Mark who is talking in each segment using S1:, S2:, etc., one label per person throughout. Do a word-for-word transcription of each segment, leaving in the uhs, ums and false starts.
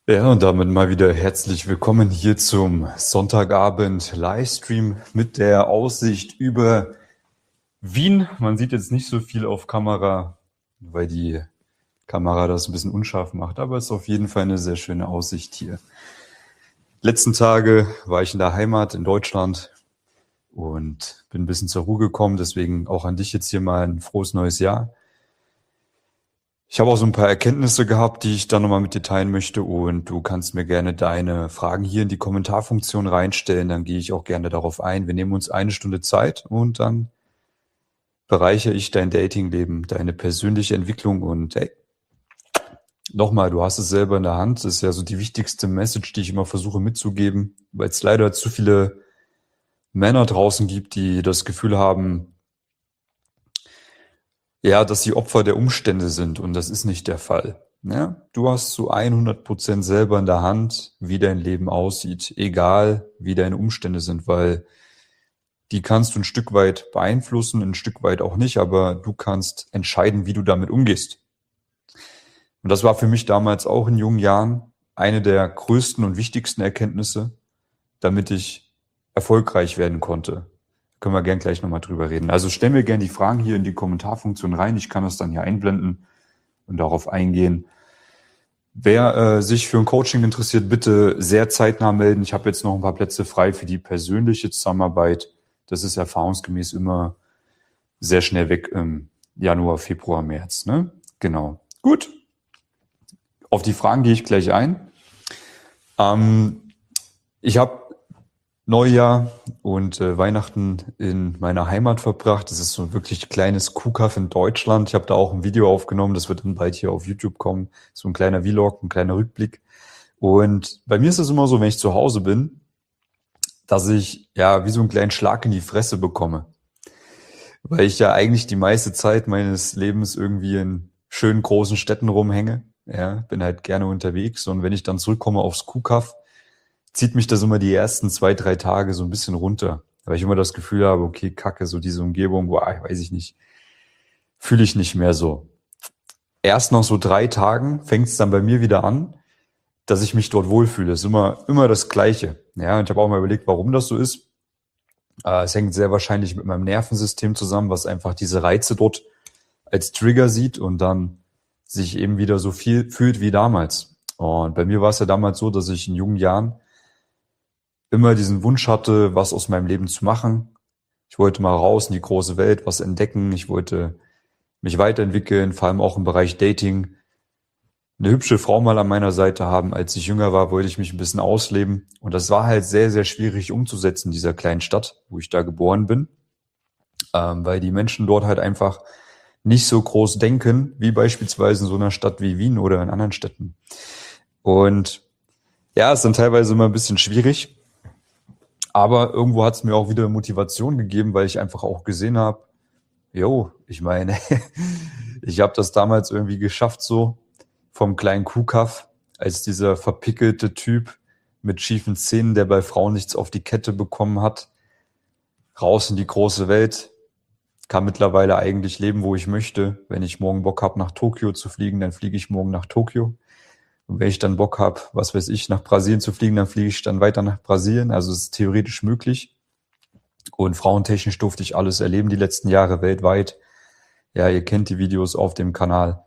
S1: Ja, und damit mal wieder herzlich willkommen hier zum Sonntagabend Livestream mit der Aussicht über Wien. Man sieht jetzt nicht so viel auf Kamera, weil die Kamera das ein bisschen unscharf macht, aber es ist auf jeden Fall eine sehr schöne Aussicht hier. Letzten Tage war ich in der Heimat in Deutschland und bin ein bisschen zur Ruhe gekommen, deswegen auch an dich jetzt hier mal ein frohes neues Jahr. Ich habe auch so ein paar Erkenntnisse gehabt, die ich dann nochmal mit dir teilen möchte, und du kannst mir gerne deine Fragen hier in die Kommentarfunktion reinstellen, dann gehe ich auch gerne darauf ein. Wir nehmen uns eine Stunde Zeit und dann bereichere ich dein Datingleben, deine persönliche Entwicklung. Und hey, nochmal, du hast es selber in der Hand. Das ist ja so die wichtigste Message, die ich immer versuche mitzugeben, weil es leider zu viele Männer draußen gibt, die das Gefühl haben, ja, dass sie Opfer der Umstände sind, und das ist nicht der Fall. Ja, du hast zu hundert Prozent selber in der Hand, wie dein Leben aussieht, egal wie deine Umstände sind, weil die kannst du ein Stück weit beeinflussen, ein Stück weit auch nicht, aber du kannst entscheiden, wie du damit umgehst. Und das war für mich damals auch in jungen Jahren eine der größten und wichtigsten Erkenntnisse, damit ich erfolgreich werden konnte. Können wir gern gleich nochmal drüber reden. Also stellen wir gerne die Fragen hier in die Kommentarfunktion rein. Ich kann das dann hier einblenden und darauf eingehen. Wer äh, sich für ein Coaching interessiert, bitte sehr zeitnah melden. Ich habe jetzt noch ein paar Plätze frei für die persönliche Zusammenarbeit. Das ist erfahrungsgemäß immer sehr schnell weg im Januar, Februar, März. Ne? Genau. Gut. Auf die Fragen gehe ich gleich ein. Ähm, ich habe Neujahr und äh, Weihnachten in meiner Heimat verbracht. Das ist so ein wirklich kleines Kuhkaff in Deutschland. Ich habe da auch ein Video aufgenommen, das wird dann bald hier auf YouTube kommen. So ein kleiner Vlog, ein kleiner Rückblick. Und bei mir ist es immer so, wenn ich zu Hause bin, dass ich ja wie so einen kleinen Schlag in die Fresse bekomme. Weil ich ja eigentlich die meiste Zeit meines Lebens irgendwie in schönen großen Städten rumhänge. Ja, bin halt gerne unterwegs, und wenn ich dann zurückkomme aufs Kuhkaff, zieht mich das immer die ersten zwei, drei Tage so ein bisschen runter. Weil ich immer das Gefühl habe, okay, Kacke, so diese Umgebung, boah, weiß ich nicht, fühle ich nicht mehr so. Erst nach so drei Tagen fängt es dann bei mir wieder an, dass ich mich dort wohlfühle. Es ist immer, immer das Gleiche. Ja, und ich habe auch mal überlegt, warum das so ist. Äh, es hängt sehr wahrscheinlich mit meinem Nervensystem zusammen, was einfach diese Reize dort als Trigger sieht und dann sich eben wieder so viel fühlt wie damals. Und bei mir war es ja damals so, dass ich in jungen Jahren immer diesen Wunsch hatte, was aus meinem Leben zu machen. Ich wollte mal raus in die große Welt, was entdecken. Ich wollte mich weiterentwickeln, vor allem auch im Bereich Dating. Eine hübsche Frau mal an meiner Seite haben. Als ich jünger war, wollte ich mich ein bisschen ausleben. Und das war halt sehr, sehr schwierig umzusetzen in dieser kleinen Stadt, wo ich da geboren bin. Ähm, weil die Menschen dort halt einfach nicht so groß denken, wie beispielsweise in so einer Stadt wie Wien oder in anderen Städten. Und ja, es ist dann teilweise immer ein bisschen schwierig. Aber irgendwo hat es mir auch wieder Motivation gegeben, weil ich einfach auch gesehen habe, jo, ich meine, ich habe das damals irgendwie geschafft, so vom kleinen Kuhkaff, als dieser verpickelte Typ mit schiefen Zähnen, der bei Frauen nichts auf die Kette bekommen hat, raus in die große Welt, kann mittlerweile eigentlich leben, wo ich möchte. Wenn ich morgen Bock habe, nach Tokio zu fliegen, dann fliege ich morgen nach Tokio. Und wenn ich dann Bock habe, was weiß ich, nach Brasilien zu fliegen, dann fliege ich dann weiter nach Brasilien. Also es ist theoretisch möglich. Und frauentechnisch durfte ich alles erleben die letzten Jahre weltweit. Ja, ihr kennt die Videos auf dem Kanal.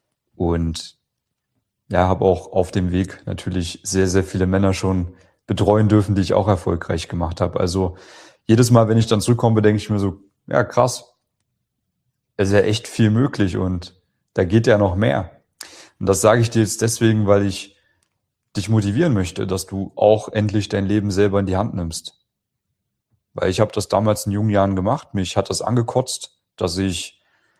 S1: Und ja, habe auch auf dem Weg natürlich sehr, sehr viele Männer schon betreuen dürfen, die ich auch erfolgreich gemacht habe. Also jedes Mal, wenn ich dann zurückkomme, denke ich mir so, ja krass, es ist ja echt viel möglich und da geht ja noch mehr. Und das sage ich dir jetzt deswegen, weil ich dich motivieren möchte, dass du auch endlich dein Leben selber in die Hand nimmst. Weil ich habe das damals in jungen Jahren gemacht. Mich hat das angekotzt, dass ich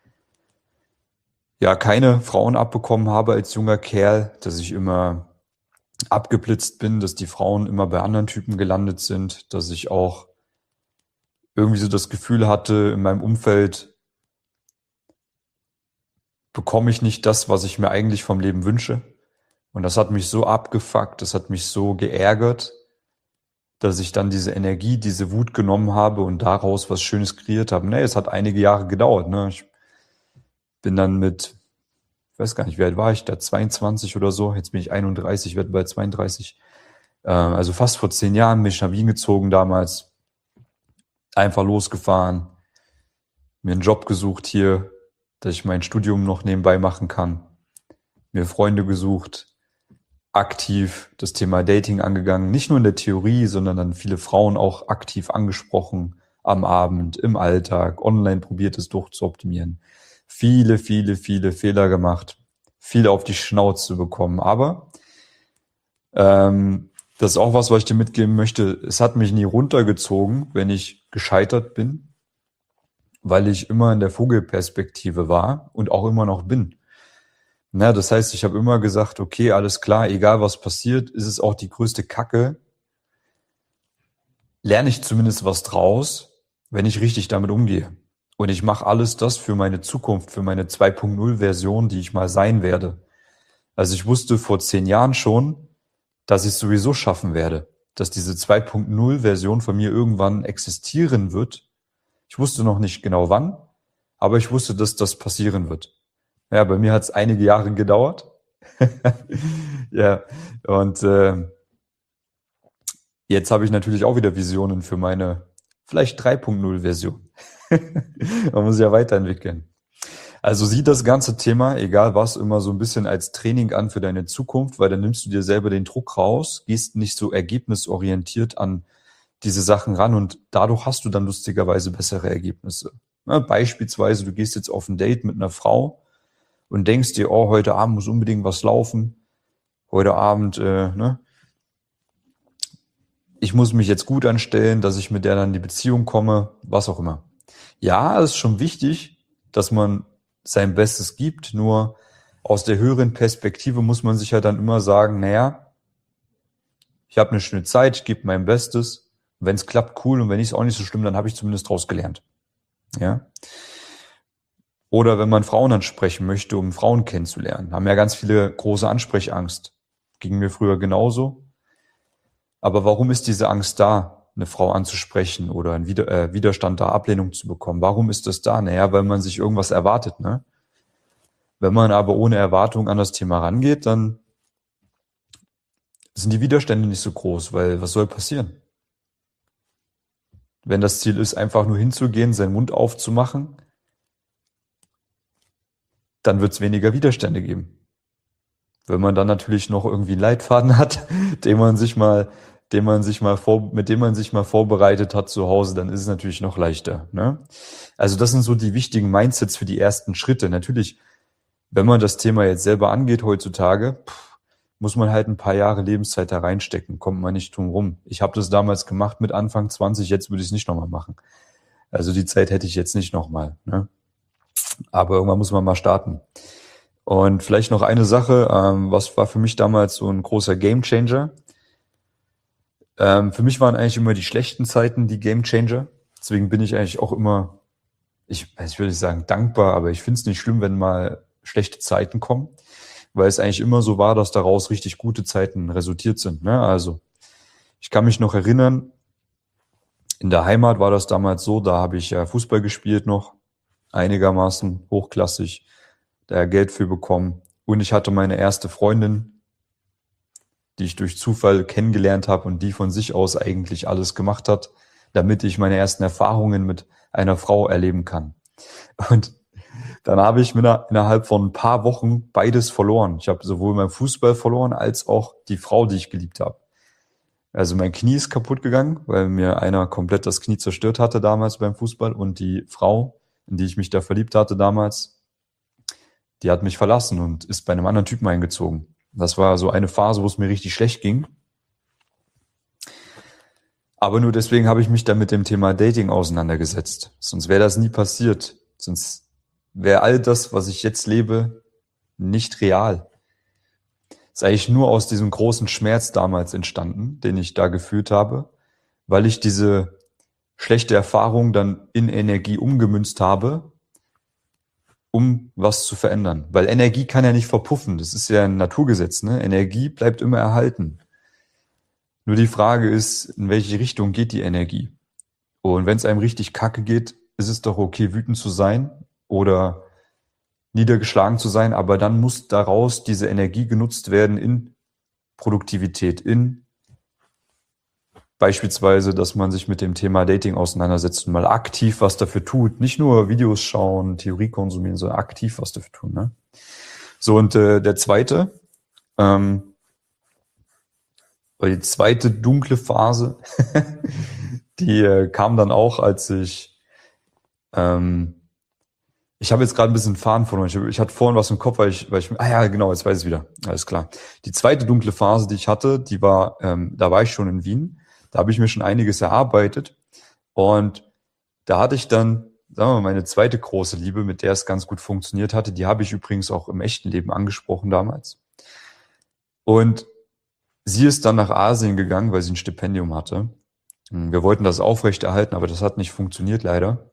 S1: ja keine Frauen abbekommen habe als junger Kerl, dass ich immer abgeblitzt bin, dass die Frauen immer bei anderen Typen gelandet sind, dass ich auch irgendwie so das Gefühl hatte, in meinem Umfeld bekomme ich nicht das, was ich mir eigentlich vom Leben wünsche. Und das hat mich so abgefuckt, das hat mich so geärgert, dass ich dann diese Energie, diese Wut genommen habe und daraus was Schönes kreiert habe. Nee, es hat einige Jahre gedauert. Ne? Ich bin dann mit ich weiß gar nicht, wie alt war ich da, zweiundzwanzig oder so, jetzt bin ich einunddreißig, werde bald zweiunddreißig, äh, also fast vor zehn Jahren bin ich nach Wien gezogen damals, einfach losgefahren, mir einen Job gesucht hier, dass ich mein Studium noch nebenbei machen kann, mir Freunde gesucht, aktiv das Thema Dating angegangen, nicht nur in der Theorie, sondern dann viele Frauen auch aktiv angesprochen, am Abend, im Alltag, online probiert es durchzuoptimieren. Viele, viele, viele Fehler gemacht, viel auf die Schnauze bekommen, aber ähm, das ist auch was, was ich dir mitgeben möchte. Es hat mich nie runtergezogen, wenn ich gescheitert bin, weil ich immer in der Vogelperspektive war und auch immer noch bin. Na, das heißt, ich habe immer gesagt, okay, alles klar, egal was passiert, ist es auch die größte Kacke. Lerne ich zumindest was draus, wenn ich richtig damit umgehe. Und ich mache alles das für meine Zukunft, für meine zwei Punkt null Version, die ich mal sein werde. Also ich wusste vor zehn Jahren schon, dass ich es sowieso schaffen werde, dass diese zwei Punkt null Version von mir irgendwann existieren wird. Ich wusste noch nicht genau wann, aber ich wusste, dass das passieren wird. Ja, bei mir hat es einige Jahre gedauert. Ja, und äh, jetzt habe ich natürlich auch wieder Visionen für meine vielleicht drei Punkt null Version. Man muss sich ja weiterentwickeln. Also sieh das ganze Thema, egal was, immer so ein bisschen als Training an für deine Zukunft, weil dann nimmst du dir selber den Druck raus, gehst nicht so ergebnisorientiert an diese Sachen ran und dadurch hast du dann lustigerweise bessere Ergebnisse. Ja, beispielsweise, du gehst jetzt auf ein Date mit einer Frau und denkst dir, oh, heute Abend muss unbedingt was laufen, heute Abend, äh, ne, ich muss mich jetzt gut anstellen, dass ich mit der dann in die Beziehung komme, was auch immer. Ja, es ist schon wichtig, dass man sein Bestes gibt, nur aus der höheren Perspektive muss man sich ja dann immer sagen, naja, ich habe eine schöne Zeit, ich gebe mein Bestes, wenn es klappt, cool, und wenn nicht, ist auch nicht so schlimm, dann habe ich zumindest draus gelernt. Ja. Oder wenn man Frauen ansprechen möchte, um Frauen kennenzulernen, haben ja ganz viele große Ansprechangst. Ging mir früher genauso. Aber warum ist diese Angst da, eine Frau anzusprechen oder einen Wider- äh, Widerstand da, Ablehnung zu bekommen? Warum ist das da? Naja, weil man sich irgendwas erwartet, ne? Wenn man aber ohne Erwartung an das Thema rangeht, dann sind die Widerstände nicht so groß, weil was soll passieren? Wenn das Ziel ist, einfach nur hinzugehen, seinen Mund aufzumachen, dann wird es weniger Widerstände geben. Wenn man dann natürlich noch irgendwie einen Leitfaden hat, den man sich mal, den man sich mal vor, mit dem man sich mal vorbereitet hat zu Hause, dann ist es natürlich noch leichter, ne? Also das sind so die wichtigen Mindsets für die ersten Schritte. Natürlich, wenn man das Thema jetzt selber angeht heutzutage, pff, muss man halt ein paar Jahre Lebenszeit da reinstecken, kommt man nicht drum rum. Ich habe das damals gemacht mit Anfang zwanzig, jetzt würde ich es nicht nochmal machen. Also die Zeit hätte ich jetzt nicht nochmal, ne? Aber irgendwann muss man mal starten. Und vielleicht noch eine Sache, ähm, was war für mich damals so ein großer Gamechanger? Ähm, für mich waren eigentlich immer die schlechten Zeiten die Gamechanger. Deswegen bin ich eigentlich auch immer, ich, ich würde nicht sagen dankbar, aber ich finde es nicht schlimm, wenn mal schlechte Zeiten kommen, weil es eigentlich immer so war, dass daraus richtig gute Zeiten resultiert sind, ne? Also ich kann mich noch erinnern, in der Heimat war das damals so, da habe ich ja Fußball gespielt noch, einigermaßen hochklassig, da Geld für bekommen. Und ich hatte meine erste Freundin, die ich durch Zufall kennengelernt habe und die von sich aus eigentlich alles gemacht hat, damit ich meine ersten Erfahrungen mit einer Frau erleben kann. Und dann habe ich innerhalb von ein paar Wochen beides verloren. Ich habe sowohl meinen Fußball verloren, als auch die Frau, die ich geliebt habe. Also mein Knie ist kaputt gegangen, weil mir einer komplett das Knie zerstört hatte damals beim Fußball. Und die Frau, in die ich mich da verliebt hatte damals, die hat mich verlassen und ist bei einem anderen Typen eingezogen. Das war so eine Phase, wo es mir richtig schlecht ging. Aber nur deswegen habe ich mich dann mit dem Thema Dating auseinandergesetzt. Sonst wäre das nie passiert. Sonst wäre all das, was ich jetzt lebe, nicht real. Ist eigentlich nur aus diesem großen Schmerz damals entstanden, den ich da gefühlt habe, weil ich diese schlechte Erfahrung dann in Energie umgemünzt habe, um was zu verändern. Weil Energie kann ja nicht verpuffen. Das ist ja ein Naturgesetz, ne? Energie bleibt immer erhalten. Nur die Frage ist, in welche Richtung geht die Energie? Und wenn es einem richtig kacke geht, ist es doch okay, wütend zu sein oder niedergeschlagen zu sein, aber dann muss daraus diese Energie genutzt werden in Produktivität, in beispielsweise, dass man sich mit dem Thema Dating auseinandersetzt und mal aktiv was dafür tut. Nicht nur Videos schauen, Theorie konsumieren, sondern aktiv was dafür tun. Ne? So, und äh, der zweite, ähm, die zweite dunkle Phase, die äh, kam dann auch, als ich, ähm, ich habe jetzt gerade ein bisschen Faden verloren. Ich, ich hatte vorhin was im Kopf, weil ich, weil ich, ah ja, genau, jetzt weiß ich es wieder. Alles klar. Die zweite dunkle Phase, die ich hatte, die war, ähm, da war ich schon in Wien. Da habe ich mir schon einiges erarbeitet. Und da hatte ich dann, sagen wir mal, meine zweite große Liebe, mit der es ganz gut funktioniert hatte. Die habe ich übrigens auch im echten Leben angesprochen damals. Und sie ist dann nach Asien gegangen, weil sie ein Stipendium hatte. Wir wollten das aufrechterhalten, aber das hat nicht funktioniert, leider.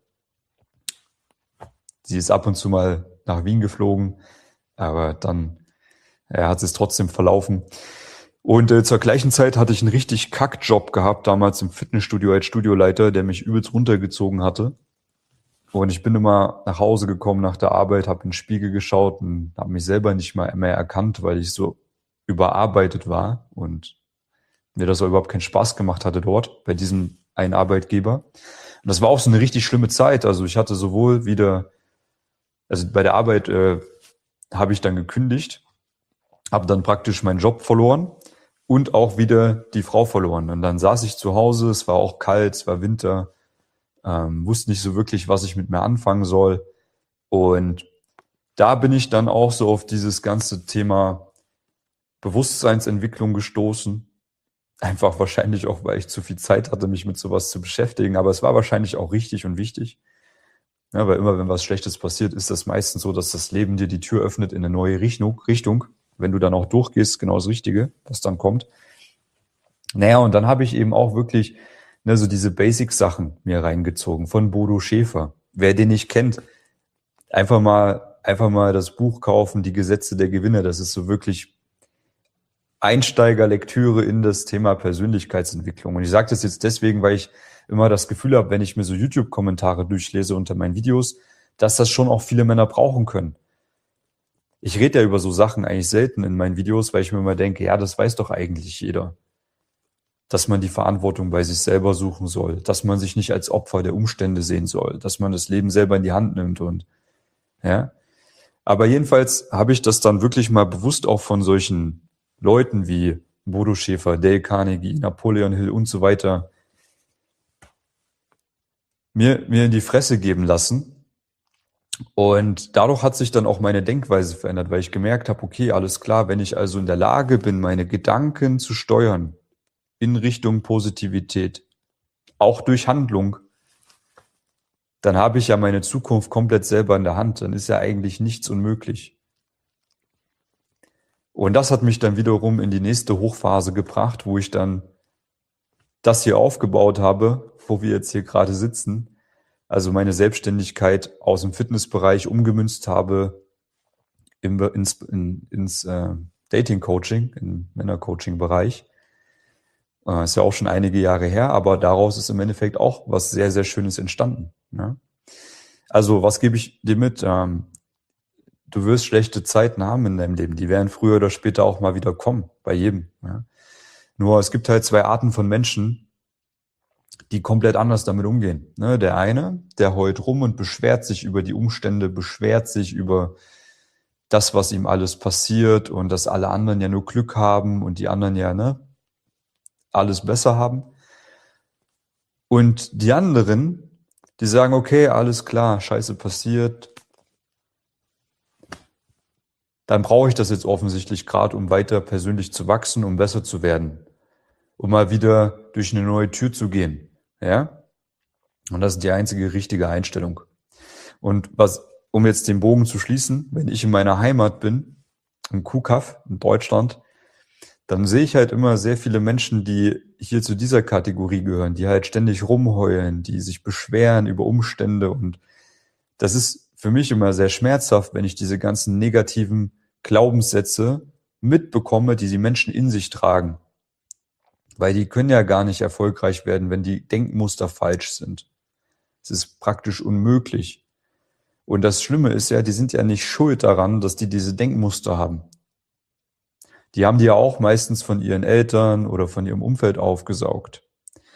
S1: Sie ist ab und zu mal nach Wien geflogen, aber dann ja, hat sie es trotzdem verlaufen. Und äh, zur gleichen Zeit hatte ich einen richtig Kackjob gehabt, damals im Fitnessstudio als Studioleiter, der mich übelst runtergezogen hatte. Und ich bin immer nach Hause gekommen nach der Arbeit, habe in den Spiegel geschaut und habe mich selber nicht mal mehr erkannt, weil ich so überarbeitet war und mir das auch überhaupt keinen Spaß gemacht hatte dort bei diesem einen Arbeitgeber. Und das war auch so eine richtig schlimme Zeit. Also ich hatte sowohl wieder, also bei der Arbeit äh, habe ich dann gekündigt, habe dann praktisch meinen Job verloren und auch wieder die Frau verloren. Und dann saß ich zu Hause, es war auch kalt, es war Winter, ähm, wusste nicht so wirklich, was ich mit mir anfangen soll. Und da bin ich dann auch so auf dieses ganze Thema Bewusstseinsentwicklung gestoßen. Einfach wahrscheinlich auch, weil ich zu viel Zeit hatte, mich mit sowas zu beschäftigen. Aber es war wahrscheinlich auch richtig und wichtig. Ja, weil immer, wenn was Schlechtes passiert, ist das meistens so, dass das Leben dir die Tür öffnet in eine neue Richtung. Richtung. Wenn du dann auch durchgehst, genau das Richtige, was dann kommt. Naja, und dann habe ich eben auch wirklich ne, so diese Basic-Sachen mir reingezogen von Bodo Schäfer. Wer den nicht kennt, einfach mal, einfach mal das Buch kaufen, Die Gesetze der Gewinner. Das ist so wirklich Einsteigerlektüre in das Thema Persönlichkeitsentwicklung. Und ich sage das jetzt deswegen, weil ich immer das Gefühl habe, wenn ich mir so YouTube-Kommentare durchlese unter meinen Videos, dass das schon auch viele Männer brauchen können. Ich rede ja über so Sachen eigentlich selten in meinen Videos, weil ich mir immer denke, ja, das weiß doch eigentlich jeder. Dass man die Verantwortung bei sich selber suchen soll, dass man sich nicht als Opfer der Umstände sehen soll, dass man das Leben selber in die Hand nimmt und ja. Aber jedenfalls habe ich das dann wirklich mal bewusst auch von solchen Leuten wie Bodo Schäfer, Dale Carnegie, Napoleon Hill und so weiter mir, mir in die Fresse geben lassen. Und dadurch hat sich dann auch meine Denkweise verändert, weil ich gemerkt habe, okay, alles klar, wenn ich also in der Lage bin, meine Gedanken zu steuern in Richtung Positivität, auch durch Handlung, dann habe ich ja meine Zukunft komplett selber in der Hand. Dann ist ja eigentlich nichts unmöglich. Und das hat mich dann wiederum in die nächste Hochphase gebracht, wo ich dann das hier aufgebaut habe, wo wir jetzt hier gerade sitzen, also meine Selbstständigkeit aus dem Fitnessbereich umgemünzt habe im, ins, in, ins äh, Dating-Coaching, im Männer-Coaching-Bereich. Äh, ist ja auch schon einige Jahre her, aber daraus ist im Endeffekt auch was sehr, sehr Schönes entstanden. Ne? Also was gebe ich dir mit? Ähm, du wirst schlechte Zeiten haben in deinem Leben. Die werden früher oder später auch mal wieder kommen, bei jedem. Ja? Nur es gibt halt zwei Arten von Menschen, die komplett anders damit umgehen. Ne? Der eine, der heult rum und beschwert sich über die Umstände, beschwert sich über das, was ihm alles passiert und dass alle anderen ja nur Glück haben und die anderen ja ne, alles besser haben. Und die anderen, die sagen, okay, alles klar, Scheiße passiert, dann brauche ich das jetzt offensichtlich gerade, um weiter persönlich zu wachsen, um besser zu werden, um mal wieder durch eine neue Tür zu gehen. Ja? Und das ist die einzige richtige Einstellung. Und was, um jetzt den Bogen zu schließen, wenn ich in meiner Heimat bin, im Kuhkaff in Deutschland, dann sehe ich halt immer sehr viele Menschen, die hier zu dieser Kategorie gehören, die halt ständig rumheulen, die sich beschweren über Umstände. Und das ist für mich immer sehr schmerzhaft, wenn ich diese ganzen negativen Glaubenssätze mitbekomme, die die Menschen in sich tragen. Weil die können ja gar nicht erfolgreich werden, wenn die Denkmuster falsch sind. Es ist praktisch unmöglich. Und das Schlimme ist ja, die sind ja nicht schuld daran, dass die diese Denkmuster haben. Die haben die ja auch meistens von ihren Eltern oder von ihrem Umfeld aufgesaugt.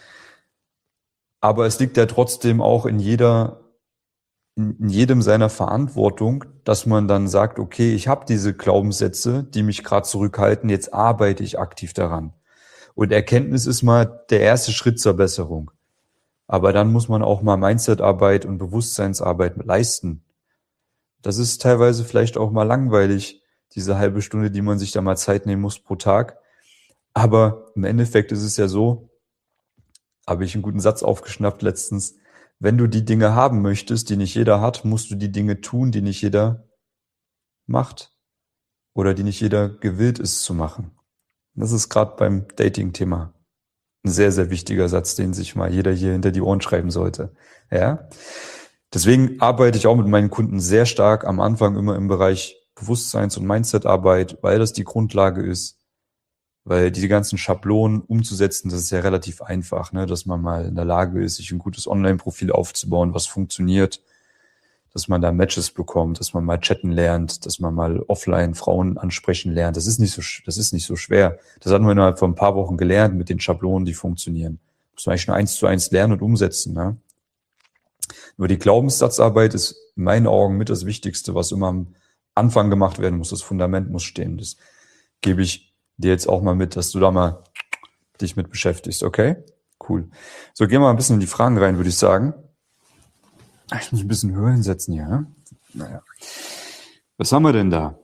S1: Aber es liegt ja trotzdem auch in jeder, in, in jedem seiner Verantwortung, dass man dann sagt, okay, ich habe diese Glaubenssätze, die mich gerade zurückhalten, jetzt arbeite ich aktiv daran. Und Erkenntnis ist mal der erste Schritt zur Besserung. Aber dann muss man auch mal Mindsetarbeit und Bewusstseinsarbeit leisten. Das ist teilweise vielleicht auch mal langweilig, diese halbe Stunde, die man sich da mal Zeit nehmen muss pro Tag. Aber im Endeffekt ist es ja so, habe ich einen guten Satz aufgeschnappt letztens, wenn du die Dinge haben möchtest, die nicht jeder hat, musst du die Dinge tun, die nicht jeder macht oder die nicht jeder gewillt ist zu machen. Das ist gerade beim Dating-Thema ein sehr, sehr wichtiger Satz, den sich mal jeder hier hinter die Ohren schreiben sollte. Ja? Deswegen arbeite ich auch mit meinen Kunden sehr stark am Anfang immer im Bereich Bewusstseins- und Mindsetarbeit, weil das die Grundlage ist, weil diese ganzen Schablonen umzusetzen, das ist ja relativ einfach, ne? Dass man mal in der Lage ist, sich ein gutes Online-Profil aufzubauen, was funktioniert, dass man da Matches bekommt, dass man mal chatten lernt, dass man mal offline Frauen ansprechen lernt. Das ist nicht so, das ist nicht so schwer. Das hat man innerhalb von ein paar Wochen gelernt mit den Schablonen, die funktionieren. Muss man eigentlich nur eins zu eins lernen und umsetzen, ne? Nur die Glaubenssatzarbeit ist in meinen Augen mit das Wichtigste, was immer am Anfang gemacht werden muss. Das Fundament muss stehen. Das gebe ich dir jetzt auch mal mit, dass du da mal dich mit beschäftigst, okay? Cool. So, gehen wir mal ein bisschen in die Fragen rein, würde ich sagen. Ich muss ein bisschen höher hinsetzen hier. Ja? Naja. Was haben wir denn da?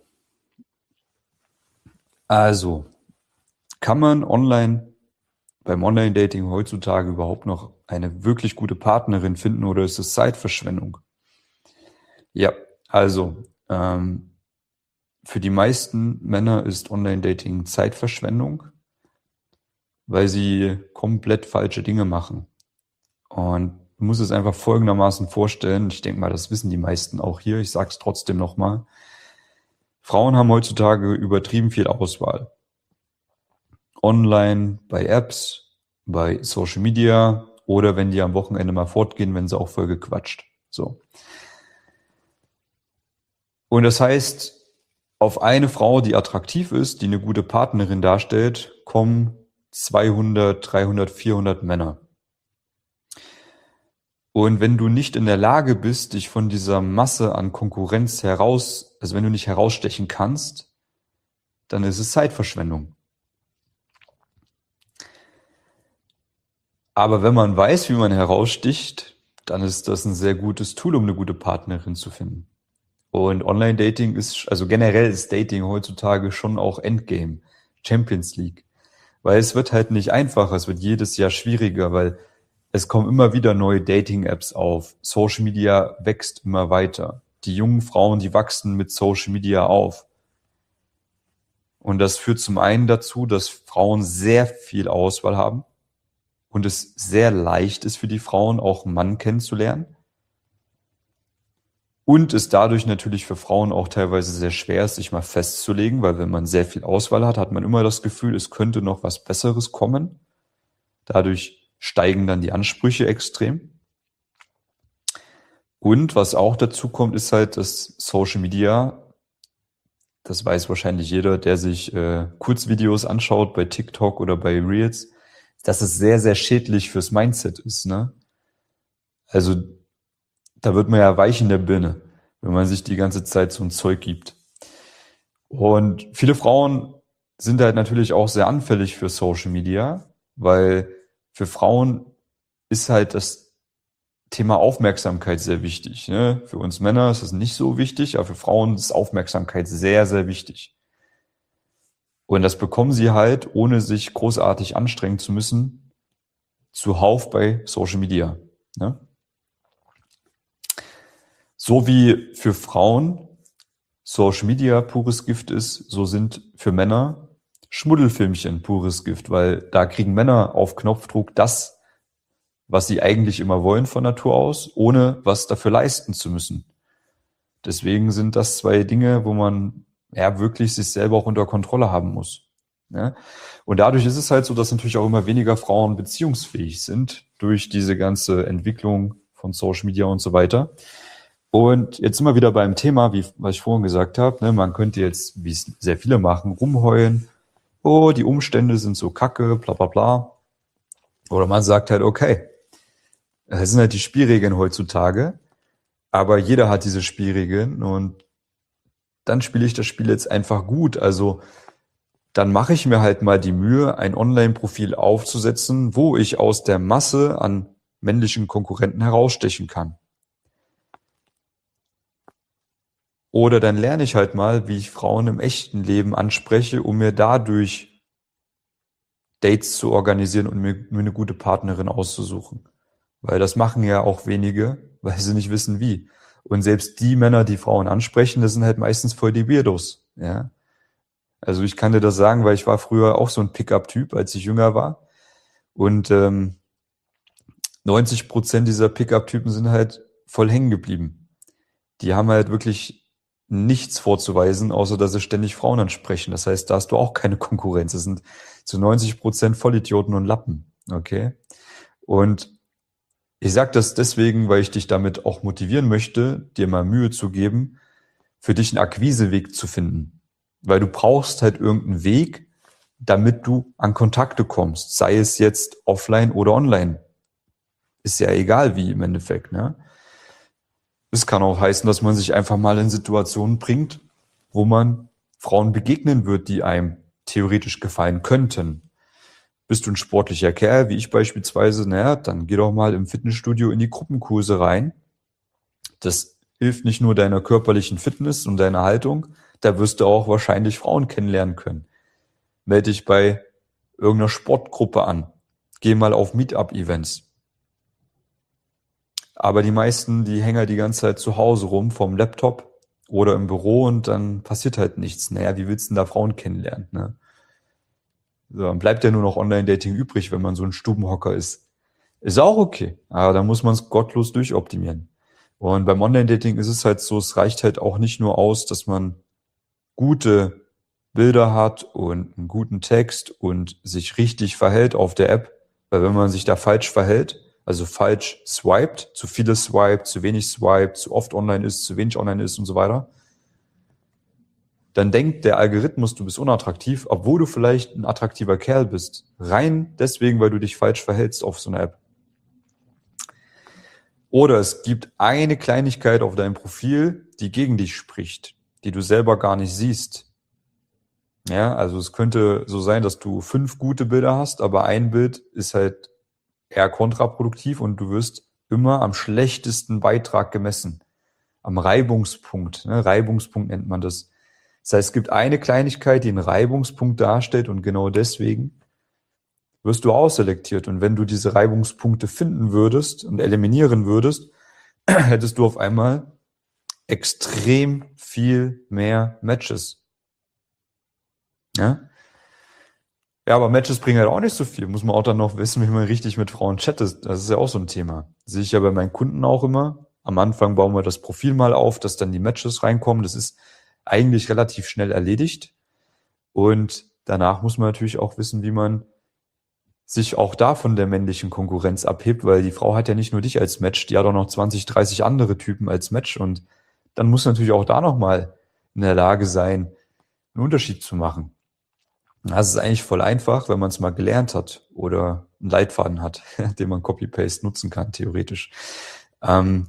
S1: Also, kann man online, beim Online-Dating heutzutage überhaupt noch eine wirklich gute Partnerin finden oder ist es Zeitverschwendung? Ja, also, ähm, für die meisten Männer ist Online-Dating Zeitverschwendung, weil sie komplett falsche Dinge machen. Und du musst es einfach folgendermaßen vorstellen, ich denke mal, das wissen die meisten auch hier, ich sage es trotzdem nochmal. Frauen haben heutzutage übertrieben viel Auswahl. Online, bei Apps, bei Social Media oder wenn die am Wochenende mal fortgehen, wenn sie auch voll gequatscht. So. Und das heißt, auf eine Frau, die attraktiv ist, die eine gute Partnerin darstellt, kommen zweihundert, dreihundert, vierhundert Männer. Und wenn du nicht in der Lage bist, dich von dieser Masse an Konkurrenz heraus, also wenn du nicht herausstechen kannst, dann ist es Zeitverschwendung. Aber wenn man weiß, wie man heraussticht, dann ist das ein sehr gutes Tool, um eine gute Partnerin zu finden. Und Online-Dating ist, also generell ist Dating heutzutage schon auch Endgame, Champions League. Weil es wird halt nicht einfacher, es wird jedes Jahr schwieriger, weil es kommen immer wieder neue Dating-Apps auf. Social Media wächst immer weiter. Die jungen Frauen, die wachsen mit Social Media auf. Und das führt zum einen dazu, dass Frauen sehr viel Auswahl haben und es sehr leicht ist für die Frauen, auch einen Mann kennenzulernen. Und es dadurch natürlich für Frauen auch teilweise sehr schwer ist, sich mal festzulegen, weil wenn man sehr viel Auswahl hat, hat man immer das Gefühl, es könnte noch was Besseres kommen. Dadurch steigen dann die Ansprüche extrem. Und was auch dazu kommt, ist halt, dass Social Media, das weiß wahrscheinlich jeder, der sich äh, Kurzvideos anschaut bei TikTok oder bei Reels, dass es sehr, sehr schädlich fürs Mindset ist, ne? Also da wird man ja weich in der Birne, wenn man sich die ganze Zeit so ein Zeug gibt. Und viele Frauen sind halt natürlich auch sehr anfällig für Social Media, weil für Frauen ist halt das Thema Aufmerksamkeit sehr wichtig. Ne? Für uns Männer ist das nicht so wichtig, aber für Frauen ist Aufmerksamkeit sehr, sehr wichtig. Und das bekommen sie halt, ohne sich großartig anstrengen zu müssen, zuhauf bei Social Media. Ne? So wie für Frauen Social Media pures Gift ist, so sind für Männer Schmuddelfilmchen pures Gift, weil da kriegen Männer auf Knopfdruck das, was sie eigentlich immer wollen von Natur aus, ohne was dafür leisten zu müssen. Deswegen sind das zwei Dinge, wo man ja wirklich sich selber auch unter Kontrolle haben muss. Ja? Und dadurch ist es halt so, dass natürlich auch immer weniger Frauen beziehungsfähig sind durch diese ganze Entwicklung von Social Media und so weiter. Und jetzt sind wir wieder beim Thema, wie was ich vorhin gesagt habe, ne, man könnte jetzt, wie es sehr viele machen, rumheulen, oh, die Umstände sind so kacke, bla bla bla. Oder man sagt halt, okay, das sind halt die Spielregeln heutzutage, aber jeder hat diese Spielregeln und dann spiele ich das Spiel jetzt einfach gut. Also dann mache ich mir halt mal die Mühe, ein Online-Profil aufzusetzen, wo ich aus der Masse an männlichen Konkurrenten herausstechen kann. Oder dann lerne ich halt mal, wie ich Frauen im echten Leben anspreche, um mir dadurch Dates zu organisieren und mir, mir eine gute Partnerin auszusuchen. Weil das machen ja auch wenige, weil sie nicht wissen wie. Und selbst die Männer, die Frauen ansprechen, das sind halt meistens voll die Weirdos. Ja? Also ich kann dir das sagen, weil ich war früher auch so ein Pickup-Typ, als ich jünger war. Und ähm, neunzig Prozent dieser Pickup-Typen sind halt voll hängen geblieben. Die haben halt wirklich nichts vorzuweisen, außer dass sie ständig Frauen ansprechen. Das heißt, da hast du auch keine Konkurrenz. Das sind zu neunzig Prozent Vollidioten und Lappen. Okay? Und ich sage das deswegen, weil ich dich damit auch motivieren möchte, dir mal Mühe zu geben, für dich einen Akquiseweg zu finden. Weil du brauchst halt irgendeinen Weg, damit du an Kontakte kommst. Sei es jetzt offline oder online. Ist ja egal wie im Endeffekt, ne? Es kann auch heißen, dass man sich einfach mal in Situationen bringt, wo man Frauen begegnen wird, die einem theoretisch gefallen könnten. Bist du ein sportlicher Kerl, wie ich beispielsweise, naja, dann geh doch mal im Fitnessstudio in die Gruppenkurse rein. Das hilft nicht nur deiner körperlichen Fitness und deiner Haltung, da wirst du auch wahrscheinlich Frauen kennenlernen können. Melde dich bei irgendeiner Sportgruppe an. Geh mal auf Meetup-Events. Aber die meisten, die hängen halt die ganze Zeit zu Hause rum vom Laptop oder im Büro und dann passiert halt nichts. Naja, wie willst du denn da Frauen kennenlernen, ne? So, dann bleibt ja nur noch Online-Dating übrig, wenn man so ein Stubenhocker ist. Ist auch okay, aber da muss man es gottlos durchoptimieren. Und beim Online-Dating ist es halt so, es reicht halt auch nicht nur aus, dass man gute Bilder hat und einen guten Text und sich richtig verhält auf der App, weil wenn man sich da falsch verhält, also falsch swiped, zu viele swiped, zu wenig swiped, zu oft online ist, zu wenig online ist und so weiter, dann denkt der Algorithmus, du bist unattraktiv, obwohl du vielleicht ein attraktiver Kerl bist. Rein deswegen, weil du dich falsch verhältst auf so einer App. Oder es gibt eine Kleinigkeit auf deinem Profil, die gegen dich spricht, die du selber gar nicht siehst. Ja, also es könnte so sein, dass du fünf gute Bilder hast, aber ein Bild ist halt eher kontraproduktiv und du wirst immer am schlechtesten Beitrag gemessen. Am Reibungspunkt. Ne? Reibungspunkt nennt man das. Das heißt, es gibt eine Kleinigkeit, die einen Reibungspunkt darstellt und genau deswegen wirst du ausselektiert. Und wenn du diese Reibungspunkte finden würdest und eliminieren würdest, hättest du auf einmal extrem viel mehr Matches. Ja? Ja, aber Matches bringen halt auch nicht so viel. Muss man auch dann noch wissen, wie man richtig mit Frauen chattet. Das ist ja auch so ein Thema. Das sehe ich ja bei meinen Kunden auch immer. Am Anfang bauen wir das Profil mal auf, dass dann die Matches reinkommen. Das ist eigentlich relativ schnell erledigt. Und danach muss man natürlich auch wissen, wie man sich auch da von der männlichen Konkurrenz abhebt, weil die Frau hat ja nicht nur dich als Match, die hat auch noch zwanzig, dreißig andere Typen als Match. Und dann muss natürlich auch da nochmal in der Lage sein, einen Unterschied zu machen. Das ist eigentlich voll einfach, wenn man es mal gelernt hat oder einen Leitfaden hat, den man Copy-Paste nutzen kann, theoretisch. Ähm,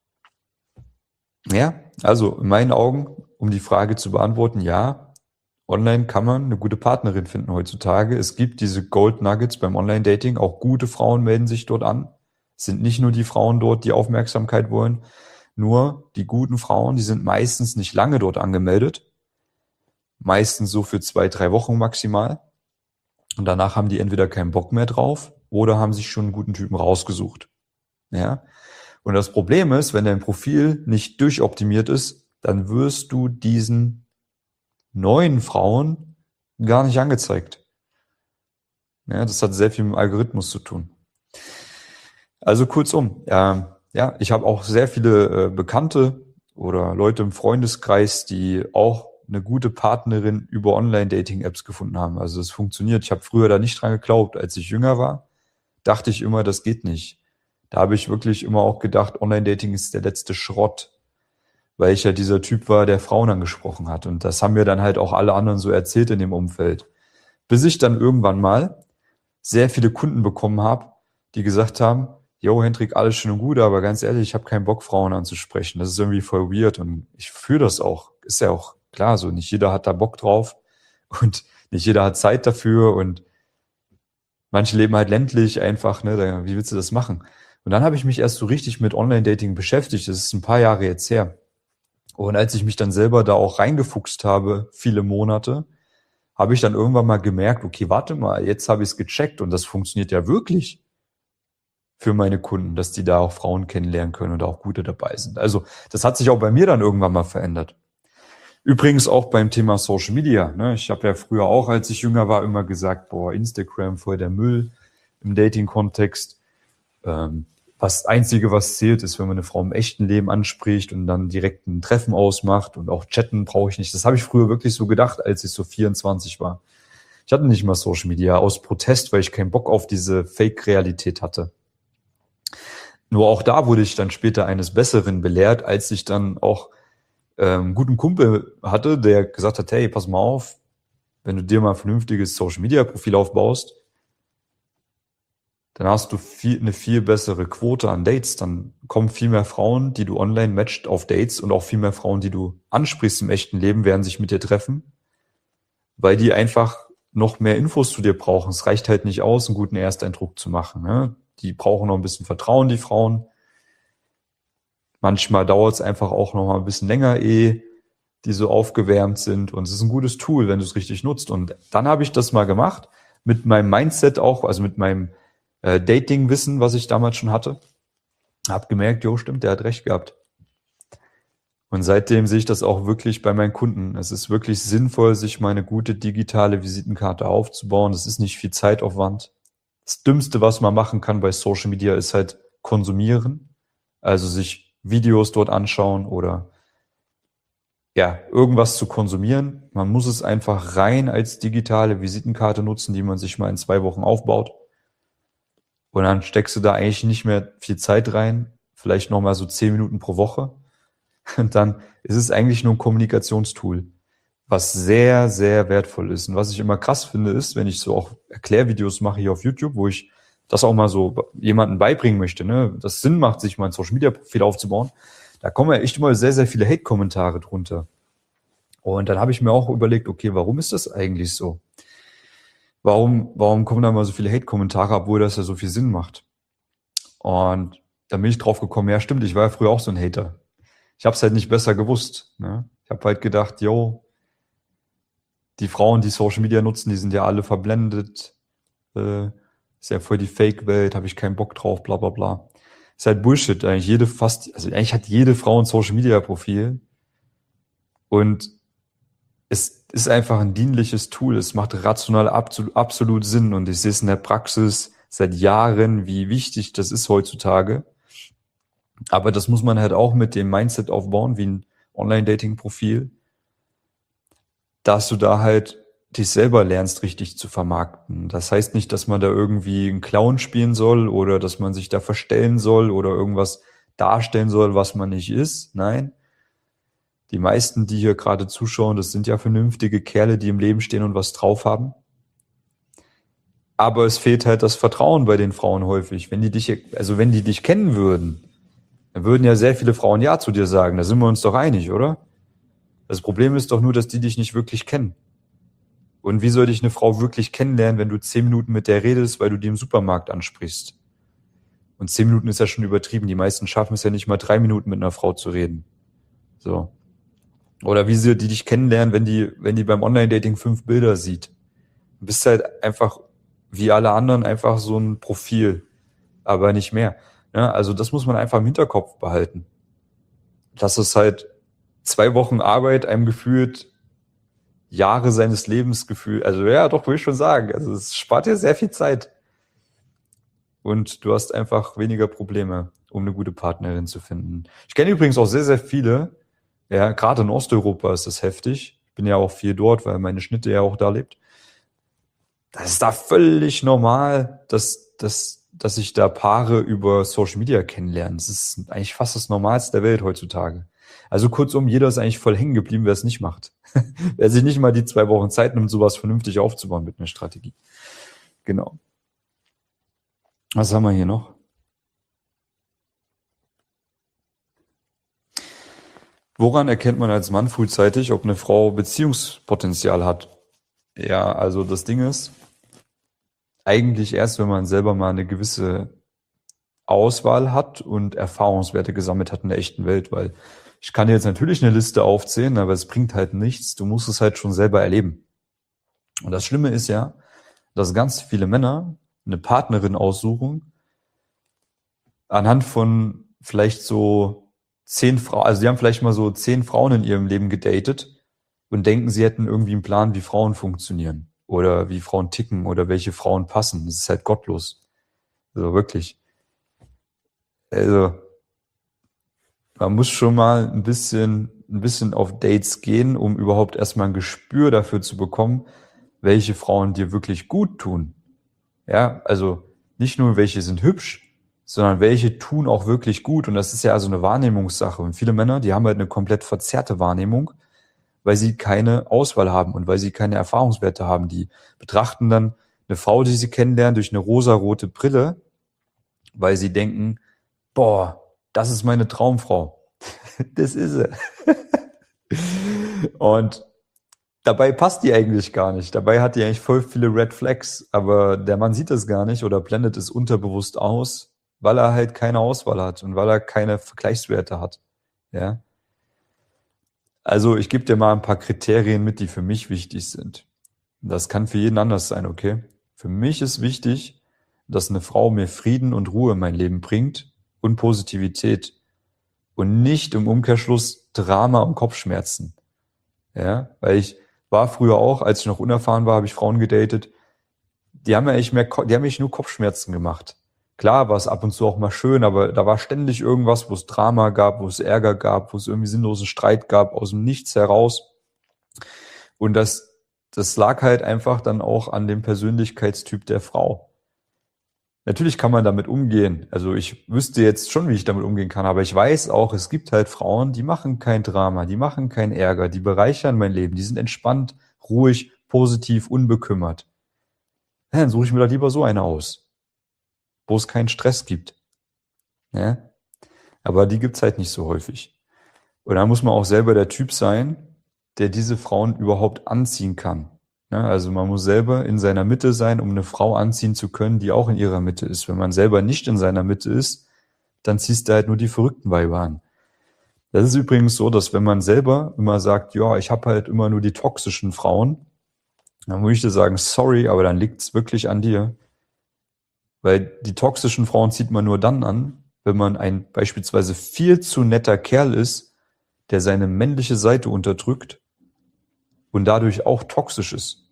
S1: ja, also in meinen Augen, um die Frage zu beantworten, ja, online kann man eine gute Partnerin finden heutzutage. Es gibt diese Gold Nuggets beim Online-Dating, auch gute Frauen melden sich dort an. Es sind nicht nur die Frauen dort, die Aufmerksamkeit wollen, nur die guten Frauen, die sind meistens nicht lange dort angemeldet. Meistens so für zwei, drei Wochen maximal. Und danach haben die entweder keinen Bock mehr drauf oder haben sich schon einen guten Typen rausgesucht. Ja. Und das Problem ist, wenn dein Profil nicht durchoptimiert ist, dann wirst du diesen neuen Frauen gar nicht angezeigt. Ja, das hat sehr viel mit dem Algorithmus zu tun. Also kurzum, äh, ja, ich habe auch sehr viele äh, Bekannte oder Leute im Freundeskreis, die auch eine gute Partnerin über Online-Dating-Apps gefunden haben. Also es funktioniert. Ich habe früher da nicht dran geglaubt. Als ich jünger war, dachte ich immer, das geht nicht. Da habe ich wirklich immer auch gedacht, Online-Dating ist der letzte Schrott. weil ich ja dieser Typ war, der Frauen angesprochen hat. Und das haben mir dann halt auch alle anderen so erzählt in dem Umfeld. Bis ich dann irgendwann mal sehr viele Kunden bekommen habe, die gesagt haben, yo, Hendrik, alles schön und gut, aber ganz ehrlich, ich habe keinen Bock, Frauen anzusprechen. Das ist irgendwie voll weird und ich fühle das auch. Ist ja auch klar so, nicht jeder hat da Bock drauf und nicht jeder hat Zeit dafür und manche leben halt ländlich einfach, ne, da, wie willst du das machen? Und dann habe ich mich erst so richtig mit Online-Dating beschäftigt. Das ist ein paar Jahre jetzt her. Und als ich mich dann selber da auch reingefuchst habe, viele Monate, habe ich dann irgendwann mal gemerkt, okay, warte mal, jetzt habe ich es gecheckt und das funktioniert ja wirklich für meine Kunden, dass die da auch Frauen kennenlernen können und auch gute dabei sind. Also das hat sich auch bei mir dann irgendwann mal verändert. Übrigens auch beim Thema Social Media. Ne? Ich habe ja früher auch, als ich jünger war, immer gesagt, boah, Instagram voll der Müll im Dating-Kontext. Ähm, was Einzige, was zählt, ist, wenn man eine Frau im echten Leben anspricht und dann direkt ein Treffen ausmacht und auch chatten brauche ich nicht. Das habe ich früher wirklich so gedacht, als ich so vierundzwanzig war. Ich hatte nicht mal Social Media aus Protest, weil ich keinen Bock auf diese Fake-Realität hatte. Nur auch da wurde ich dann später eines Besseren belehrt, als ich dann auch ähm, einen guten Kumpel hatte, der gesagt hat, hey, pass mal auf, wenn du dir mal ein vernünftiges Social-Media-Profil aufbaust, dann hast du viel, eine viel bessere Quote an Dates. Dann kommen viel mehr Frauen, die du online matcht, auf Dates und auch viel mehr Frauen, die du ansprichst im echten Leben, werden sich mit dir treffen, weil die einfach noch mehr Infos zu dir brauchen. Es reicht halt nicht aus, einen guten Ersteindruck zu machen. Ne? Die brauchen noch ein bisschen Vertrauen, die Frauen. Manchmal dauert es einfach auch noch mal ein bisschen länger, ehe die so aufgewärmt sind. Und es ist ein gutes Tool, wenn du es richtig nutzt. Und dann habe ich das mal gemacht, mit meinem Mindset auch, also mit meinem äh, Dating-Wissen, was ich damals schon hatte. Habe gemerkt, jo, stimmt, der hat recht gehabt. Und seitdem sehe ich das auch wirklich bei meinen Kunden. Es ist wirklich sinnvoll, sich mal eine gute digitale Visitenkarte aufzubauen. Es ist nicht viel Zeitaufwand. Das Dümmste, was man machen kann bei Social Media, ist halt konsumieren. Also sich Videos dort anschauen oder ja, irgendwas zu konsumieren. Man muss es einfach rein als digitale Visitenkarte nutzen, die man sich mal in zwei Wochen aufbaut. Und dann steckst du da eigentlich nicht mehr viel Zeit rein, vielleicht nochmal so zehn Minuten pro Woche. Und dann ist es eigentlich nur ein Kommunikationstool, was sehr, sehr wertvoll ist. Und was ich immer krass finde, ist, wenn ich so auch Erklärvideos mache hier auf YouTube, wo ich das auch mal so jemandem beibringen möchte, ne, dass es Sinn macht, sich mal ein Social-Media-Profil aufzubauen, da kommen ja echt immer sehr, sehr viele Hate-Kommentare drunter. Und dann habe ich mir auch überlegt, okay, warum ist das eigentlich so? Warum, warum kommen da mal so viele Hate-Kommentare, obwohl das ja so viel Sinn macht? Und dann bin ich drauf gekommen, ja stimmt, ich war ja früher auch so ein Hater. Ich habe es halt nicht besser gewusst. Ne? Ich habe halt gedacht, yo, die Frauen, die Social Media nutzen, die sind ja alle verblendet. Äh, ist ja voll die Fake-Welt, habe ich keinen Bock drauf, bla bla bla. Ist halt Bullshit. Eigentlich jede fast, also eigentlich hat jede Frau ein Social Media Profil. Und es ist einfach ein dienliches Tool. Es macht rational absolut, absolut Sinn. Und ich sehe es in der Praxis seit Jahren, wie wichtig das ist heutzutage. Aber das muss man halt auch mit dem Mindset aufbauen, wie ein Online-Dating-Profil, dass du da halt dich selber lernst, richtig zu vermarkten. Das heißt nicht, dass man da irgendwie einen Clown spielen soll oder dass man sich da verstellen soll oder irgendwas darstellen soll, was man nicht ist. Nein. Die meisten, die hier gerade zuschauen, das sind ja vernünftige Kerle, die im Leben stehen und was drauf haben. Aber es fehlt halt das Vertrauen bei den Frauen häufig. Wenn die dich, also wenn die dich kennen würden, dann würden ja sehr viele Frauen Ja zu dir sagen. Da sind wir uns doch einig, oder? Das Problem ist doch nur, dass die dich nicht wirklich kennen. Und wie soll dich eine Frau wirklich kennenlernen, wenn du zehn Minuten mit der redest, weil du die im Supermarkt ansprichst? Und zehn Minuten ist ja schon übertrieben. Die meisten schaffen es ja nicht mal drei Minuten mit einer Frau zu reden. So. Oder wie sie die dich kennenlernen, wenn die, wenn die beim Online-Dating fünf Bilder sieht. Du bist halt einfach, wie alle anderen, einfach so ein Profil. Aber nicht mehr. Ja, also das muss man einfach im Hinterkopf behalten. Dass es halt zwei Wochen Arbeit einem gefühlt Jahre seines Lebens gefühlt, also ja, doch, würde ich schon sagen. Also es spart dir sehr viel Zeit. Und du hast einfach weniger Probleme, um eine gute Partnerin zu finden. Ich kenne übrigens auch sehr, sehr viele, ja, gerade in Osteuropa ist das heftig. Ich bin ja auch viel dort, weil meine Schnitte ja auch da lebt. Das ist da völlig normal, dass, dass, dass sich da Paare über Social Media kennenlernen. Das ist eigentlich fast das Normalste der Welt heutzutage. Also kurzum, jeder ist eigentlich voll hängen geblieben, wer es nicht macht. Wer sich nicht mal die zwei Wochen Zeit nimmt, sowas vernünftig aufzubauen mit einer Strategie. Genau. Was haben wir hier noch? Woran erkennt man als Mann frühzeitig, ob eine Frau Beziehungspotenzial hat? Ja, also das Ding ist, eigentlich erst, wenn man selber mal eine gewisse Auswahl hat und Erfahrungswerte gesammelt hat in der echten Welt, weil ich kann jetzt natürlich eine Liste aufzählen, aber es bringt halt nichts. Du musst es halt schon selber erleben. Und das Schlimme ist ja, dass ganz viele Männer eine Partnerin aussuchen anhand von vielleicht so zehn Frauen, also die haben vielleicht mal so zehn Frauen in ihrem Leben gedatet und denken, sie hätten irgendwie einen Plan, wie Frauen funktionieren oder wie Frauen ticken oder welche Frauen passen. Das ist halt gottlos. Also wirklich. Also man muss schon mal ein bisschen, ein bisschen auf Dates gehen, um überhaupt erstmal ein Gespür dafür zu bekommen, welche Frauen dir wirklich gut tun. Ja, also nicht nur welche sind hübsch, sondern welche tun auch wirklich gut. Und das ist ja also eine Wahrnehmungssache. Und viele Männer, die haben halt eine komplett verzerrte Wahrnehmung, weil sie keine Auswahl haben und weil sie keine Erfahrungswerte haben. Die betrachten dann eine Frau, die sie kennenlernen, durch eine rosarote Brille, weil sie denken, boah, das ist meine Traumfrau. Das ist sie. Und dabei passt die eigentlich gar nicht. Dabei hat die eigentlich voll viele Red Flags, aber der Mann sieht das gar nicht oder blendet es unterbewusst aus, weil er halt keine Auswahl hat und weil er keine Vergleichswerte hat. Ja. Also ich gebe dir mal ein paar Kriterien mit, die für mich wichtig sind. Das kann für jeden anders sein, okay? Für mich ist wichtig, dass eine Frau mir Frieden und Ruhe in mein Leben bringt und Positivität und nicht im Umkehrschluss Drama und Kopfschmerzen. Ja, weil ich war früher auch, als ich noch unerfahren war, habe ich Frauen gedatet, die haben ja echt mehr, die haben mich nur Kopfschmerzen gemacht. Klar war es ab und zu auch mal schön, aber da war ständig irgendwas, wo es Drama gab, wo es Ärger gab, wo es irgendwie sinnlosen Streit gab, aus dem Nichts heraus. Und das, das lag halt einfach dann auch an dem Persönlichkeitstyp der Frau. Natürlich kann man damit umgehen. Also ich wüsste jetzt schon, wie ich damit umgehen kann, aber ich weiß auch, es gibt halt Frauen, die machen kein Drama, die machen keinen Ärger, die bereichern mein Leben, die sind entspannt, ruhig, positiv, unbekümmert. Ja, dann suche ich mir da lieber so eine aus, wo es keinen Stress gibt. Ja? Aber die gibt's halt nicht so häufig. Und da muss man auch selber der Typ sein, der diese Frauen überhaupt anziehen kann. Ja, also man muss selber in seiner Mitte sein, um eine Frau anziehen zu können, die auch in ihrer Mitte ist. Wenn man selber nicht in seiner Mitte ist, dann ziehst du halt nur die verrückten Weiber an. Das ist übrigens so, dass wenn man selber immer sagt, ja, ich habe halt immer nur die toxischen Frauen, dann muss ich dir sagen, sorry, aber dann liegt's wirklich an dir. Weil die toxischen Frauen zieht man nur dann an, wenn man ein beispielsweise viel zu netter Kerl ist, der seine männliche Seite unterdrückt und dadurch auch toxisch ist.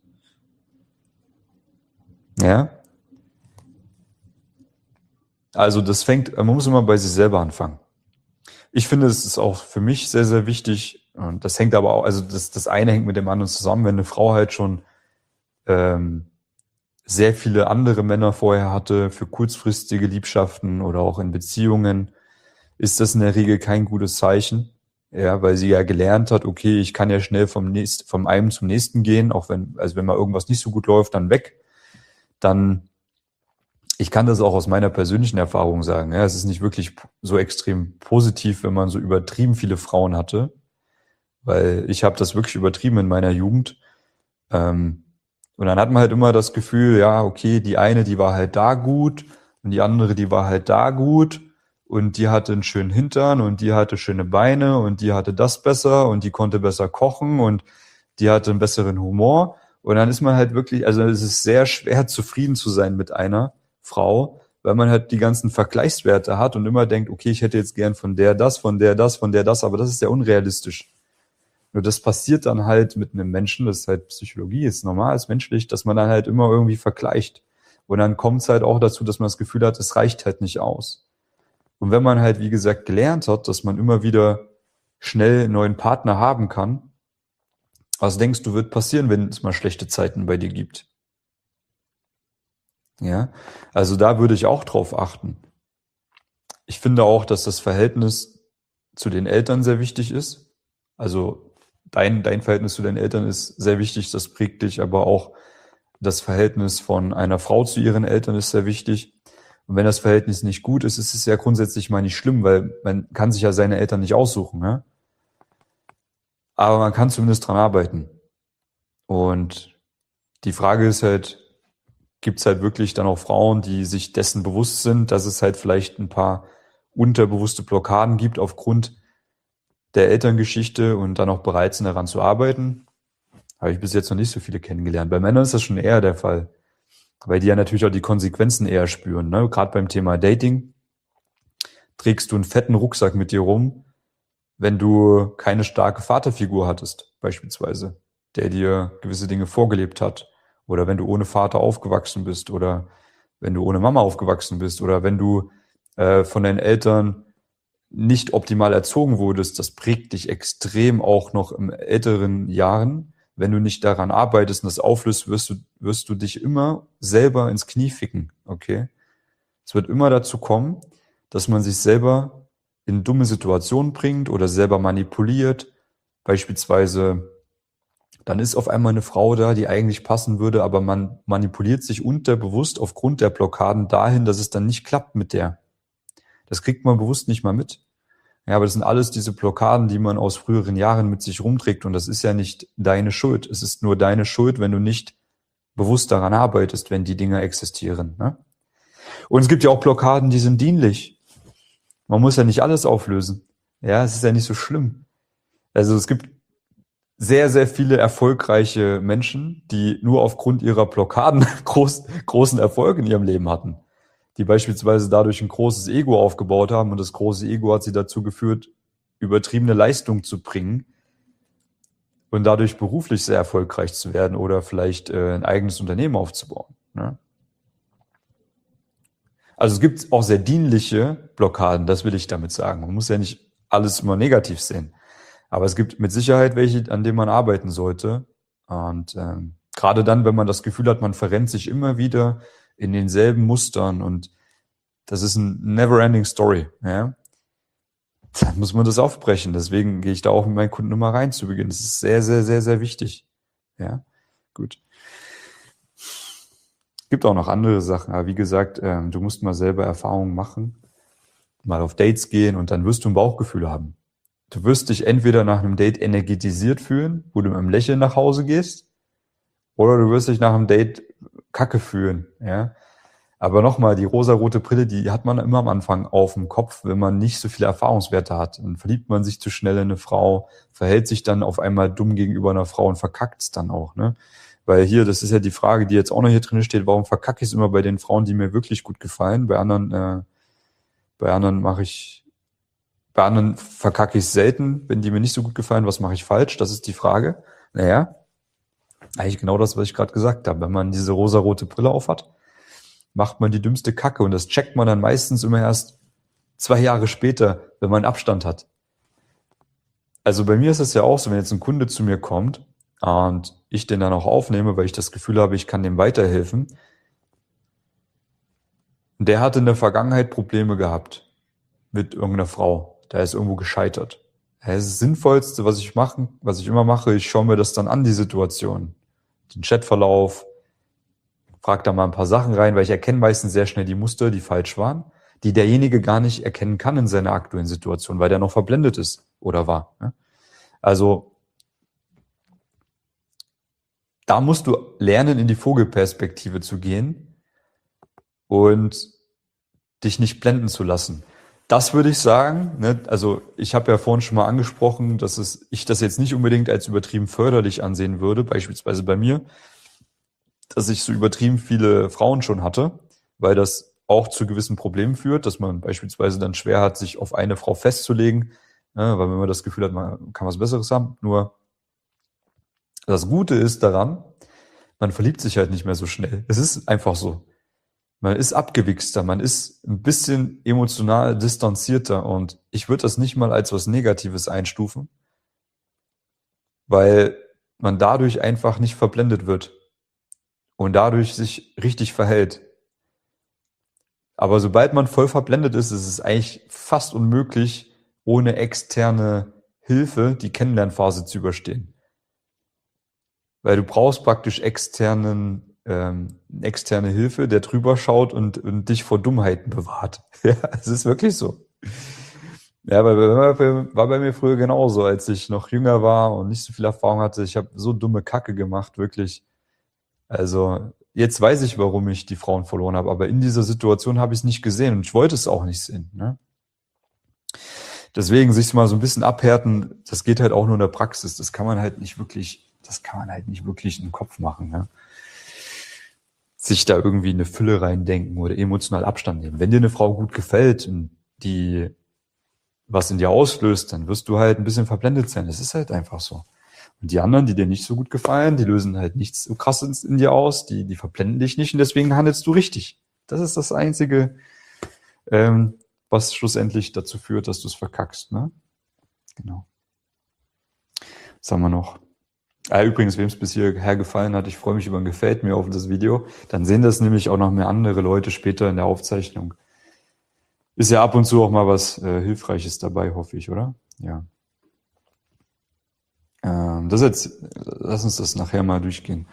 S1: Ja? Also das fängt, man muss immer bei sich selber anfangen. Ich finde, es ist auch für mich sehr, sehr wichtig, und das hängt aber auch, also das, das eine hängt mit dem anderen zusammen, wenn eine Frau halt schon ähm, sehr viele andere Männer vorher hatte, für kurzfristige Liebschaften oder auch in Beziehungen, ist das in der Regel kein gutes Zeichen. Ja, weil sie ja gelernt hat, okay, ich kann ja schnell vom nächsten, vom einen zum nächsten gehen, auch wenn, also wenn mal irgendwas nicht so gut läuft, dann weg. Dann, ich kann das auch aus meiner persönlichen Erfahrung sagen. Ja, es ist nicht wirklich so extrem positiv, wenn man so übertrieben viele Frauen hatte, weil ich habe das wirklich übertrieben in meiner Jugend. Ähm, und dann hat man halt immer das Gefühl, ja, okay, die eine, die war halt da gut und die andere, die war halt da gut. Und die hatte einen schönen Hintern und die hatte schöne Beine und die hatte das besser und die konnte besser kochen und die hatte einen besseren Humor. Und dann ist man halt wirklich, also es ist sehr schwer zufrieden zu sein mit einer Frau, weil man halt die ganzen Vergleichswerte hat und immer denkt, okay, ich hätte jetzt gern von der das, von der das, von der das, aber das ist ja unrealistisch. Nur das passiert dann halt mit einem Menschen, das ist halt Psychologie, ist normal, ist menschlich, dass man dann halt immer irgendwie vergleicht. Und dann kommt es halt auch dazu, dass man das Gefühl hat, es reicht halt nicht aus. Und wenn man halt, wie gesagt, gelernt hat, dass man immer wieder schnell einen neuen Partner haben kann, was denkst du, wird passieren, wenn es mal schlechte Zeiten bei dir gibt? Ja, also da würde ich auch drauf achten. Ich finde auch, dass das Verhältnis zu den Eltern sehr wichtig ist. Also dein, dein Verhältnis zu deinen Eltern ist sehr wichtig, das prägt dich, aber auch das Verhältnis von einer Frau zu ihren Eltern ist sehr wichtig. Und wenn das Verhältnis nicht gut ist, ist es ja grundsätzlich mal nicht schlimm, weil man kann sich ja seine Eltern nicht aussuchen, ne? Aber man kann zumindest dran arbeiten. Und die Frage ist halt, gibt es halt wirklich dann auch Frauen, die sich dessen bewusst sind, dass es halt vielleicht ein paar unterbewusste Blockaden gibt aufgrund der Elterngeschichte und dann auch bereit sind, daran zu arbeiten? Habe ich bis jetzt noch nicht so viele kennengelernt. Bei Männern ist das schon eher der Fall, weil die ja natürlich auch die Konsequenzen eher spüren, ne? Gerade beim Thema Dating trägst du einen fetten Rucksack mit dir rum, wenn du keine starke Vaterfigur hattest, beispielsweise, der dir gewisse Dinge vorgelebt hat, oder wenn du ohne Vater aufgewachsen bist, oder wenn du ohne Mama aufgewachsen bist, oder wenn du äh, von deinen Eltern nicht optimal erzogen wurdest, das prägt dich extrem auch noch im älteren Jahren. Wenn du nicht daran arbeitest und das auflöst, wirst du, wirst du dich immer selber ins Knie ficken, okay? Es wird immer dazu kommen, dass man sich selber in dumme Situationen bringt oder selber manipuliert. Beispielsweise, dann ist auf einmal eine Frau da, die eigentlich passen würde, aber man manipuliert sich unterbewusst aufgrund der Blockaden dahin, dass es dann nicht klappt mit der. Das kriegt man bewusst nicht mal mit. Ja, aber das sind alles diese Blockaden, die man aus früheren Jahren mit sich rumträgt. Und das ist ja nicht deine Schuld. Es ist nur deine Schuld, wenn du nicht bewusst daran arbeitest, wenn die Dinge existieren, ne? Und es gibt ja auch Blockaden, die sind dienlich. Man muss ja nicht alles auflösen. Ja, es ist ja nicht so schlimm. Also es gibt sehr, sehr viele erfolgreiche Menschen, die nur aufgrund ihrer Blockaden groß, großen Erfolg in ihrem Leben hatten. Die beispielsweise dadurch ein großes Ego aufgebaut haben und das große Ego hat sie dazu geführt, übertriebene Leistung zu bringen und dadurch beruflich sehr erfolgreich zu werden oder vielleicht äh, ein eigenes Unternehmen aufzubauen, ne? Also es gibt auch sehr dienliche Blockaden, das will ich damit sagen. Man muss ja nicht alles immer negativ sehen. Aber es gibt mit Sicherheit welche, an denen man arbeiten sollte. Und ähm, gerade dann, wenn man das Gefühl hat, man verrennt sich immer wieder in denselben Mustern und das ist ein never-ending Story, ja, dann muss man das aufbrechen. Deswegen gehe ich da auch mit meinen Kunden immer rein zu Beginn. Das ist sehr, sehr, sehr, sehr wichtig. Ja, gut. Gibt auch noch andere Sachen, aber wie gesagt, ähm, du musst mal selber Erfahrungen machen, mal auf Dates gehen und dann wirst du ein Bauchgefühl haben. Du wirst dich entweder nach einem Date energetisiert fühlen, wo du mit einem Lächeln nach Hause gehst, oder du wirst dich nach einem Date kacke fühlen, ja. Aber nochmal, die rosarote Brille, die hat man immer am Anfang auf dem Kopf, wenn man nicht so viele Erfahrungswerte hat. Dann verliebt man sich zu schnell in eine Frau, verhält sich dann auf einmal dumm gegenüber einer Frau und verkackt es dann auch, ne? Weil hier, das ist ja die Frage, die jetzt auch noch hier drin steht, warum verkacke ich es immer bei den Frauen, die mir wirklich gut gefallen? Bei anderen, äh, bei anderen mache ich, bei anderen verkacke ich es selten, wenn die mir nicht so gut gefallen, was mache ich falsch? Das ist die Frage. Naja, eigentlich genau das, was ich gerade gesagt habe. Wenn man diese rosarote Brille aufhat, macht man die dümmste Kacke und das checkt man dann meistens immer erst zwei Jahre später, wenn man Abstand hat. Also bei mir ist es ja auch so, wenn jetzt ein Kunde zu mir kommt und ich den dann auch aufnehme, weil ich das Gefühl habe, ich kann dem weiterhelfen. Der hatte in der Vergangenheit Probleme gehabt mit irgendeiner Frau. Der ist irgendwo gescheitert. Das ist das Sinnvollste, was ich machen, was ich immer mache, ich schaue mir das dann an, die Situation. Den Chatverlauf, frag da mal ein paar Sachen rein, weil ich erkenne meistens sehr schnell die Muster, die falsch waren, die derjenige gar nicht erkennen kann in seiner aktuellen Situation, weil der noch verblendet ist oder war, ne? Also da musst du lernen, in die Vogelperspektive zu gehen und dich nicht blenden zu lassen. Das würde ich sagen, ne? Also ich habe ja vorhin schon mal angesprochen, dass es, ich das jetzt nicht unbedingt als übertrieben förderlich ansehen würde, beispielsweise bei mir, dass ich so übertrieben viele Frauen schon hatte, weil das auch zu gewissen Problemen führt, dass man beispielsweise dann schwer hat, sich auf eine Frau festzulegen, ne? Weil wenn man das Gefühl hat, man kann was Besseres haben. Nur das Gute ist daran, man verliebt sich halt nicht mehr so schnell. Es ist einfach so. Man ist abgewichster, man ist ein bisschen emotional distanzierter und ich würde das nicht mal als was Negatives einstufen, weil man dadurch einfach nicht verblendet wird und dadurch sich richtig verhält. Aber sobald man voll verblendet ist, ist es eigentlich fast unmöglich, ohne externe Hilfe die Kennenlernphase zu überstehen. Weil du brauchst praktisch externen, ähm, externe Hilfe, der drüber schaut und, und dich vor Dummheiten bewahrt. Ja, es ist wirklich so. Ja, weil war, war bei mir früher genauso, als ich noch jünger war und nicht so viel Erfahrung hatte. Ich habe so dumme Kacke gemacht, wirklich. Also jetzt weiß ich, warum ich die Frauen verloren habe, aber in dieser Situation habe ich es nicht gesehen und ich wollte es auch nicht sehen. Ne? Deswegen sich mal so ein bisschen abhärten, das geht halt auch nur in der Praxis. Das kann man halt nicht wirklich, das kann man halt nicht wirklich in den Kopf machen. Ne? Sich da irgendwie eine Fülle reindenken oder emotional Abstand nehmen. Wenn dir eine Frau gut gefällt und die was in dir auslöst, dann wirst du halt ein bisschen verblendet sein. Das ist halt einfach so. Und die anderen, die dir nicht so gut gefallen, die lösen halt nichts so krasses in dir aus, die, die verblenden dich nicht und deswegen handelst du richtig. Das ist das Einzige, ähm, was schlussendlich dazu führt, dass du es verkackst. Ne? Genau. Was haben wir noch? Ah, übrigens, wem es bis hierher gefallen hat, ich freue mich über ein Gefällt mir auf das Video. Dann sehen das nämlich auch noch mehr andere Leute später in der Aufzeichnung. Ist ja ab und zu auch mal was äh, Hilfreiches dabei, hoffe ich, oder? Ja. Ähm, das jetzt, lass uns das nachher mal durchgehen.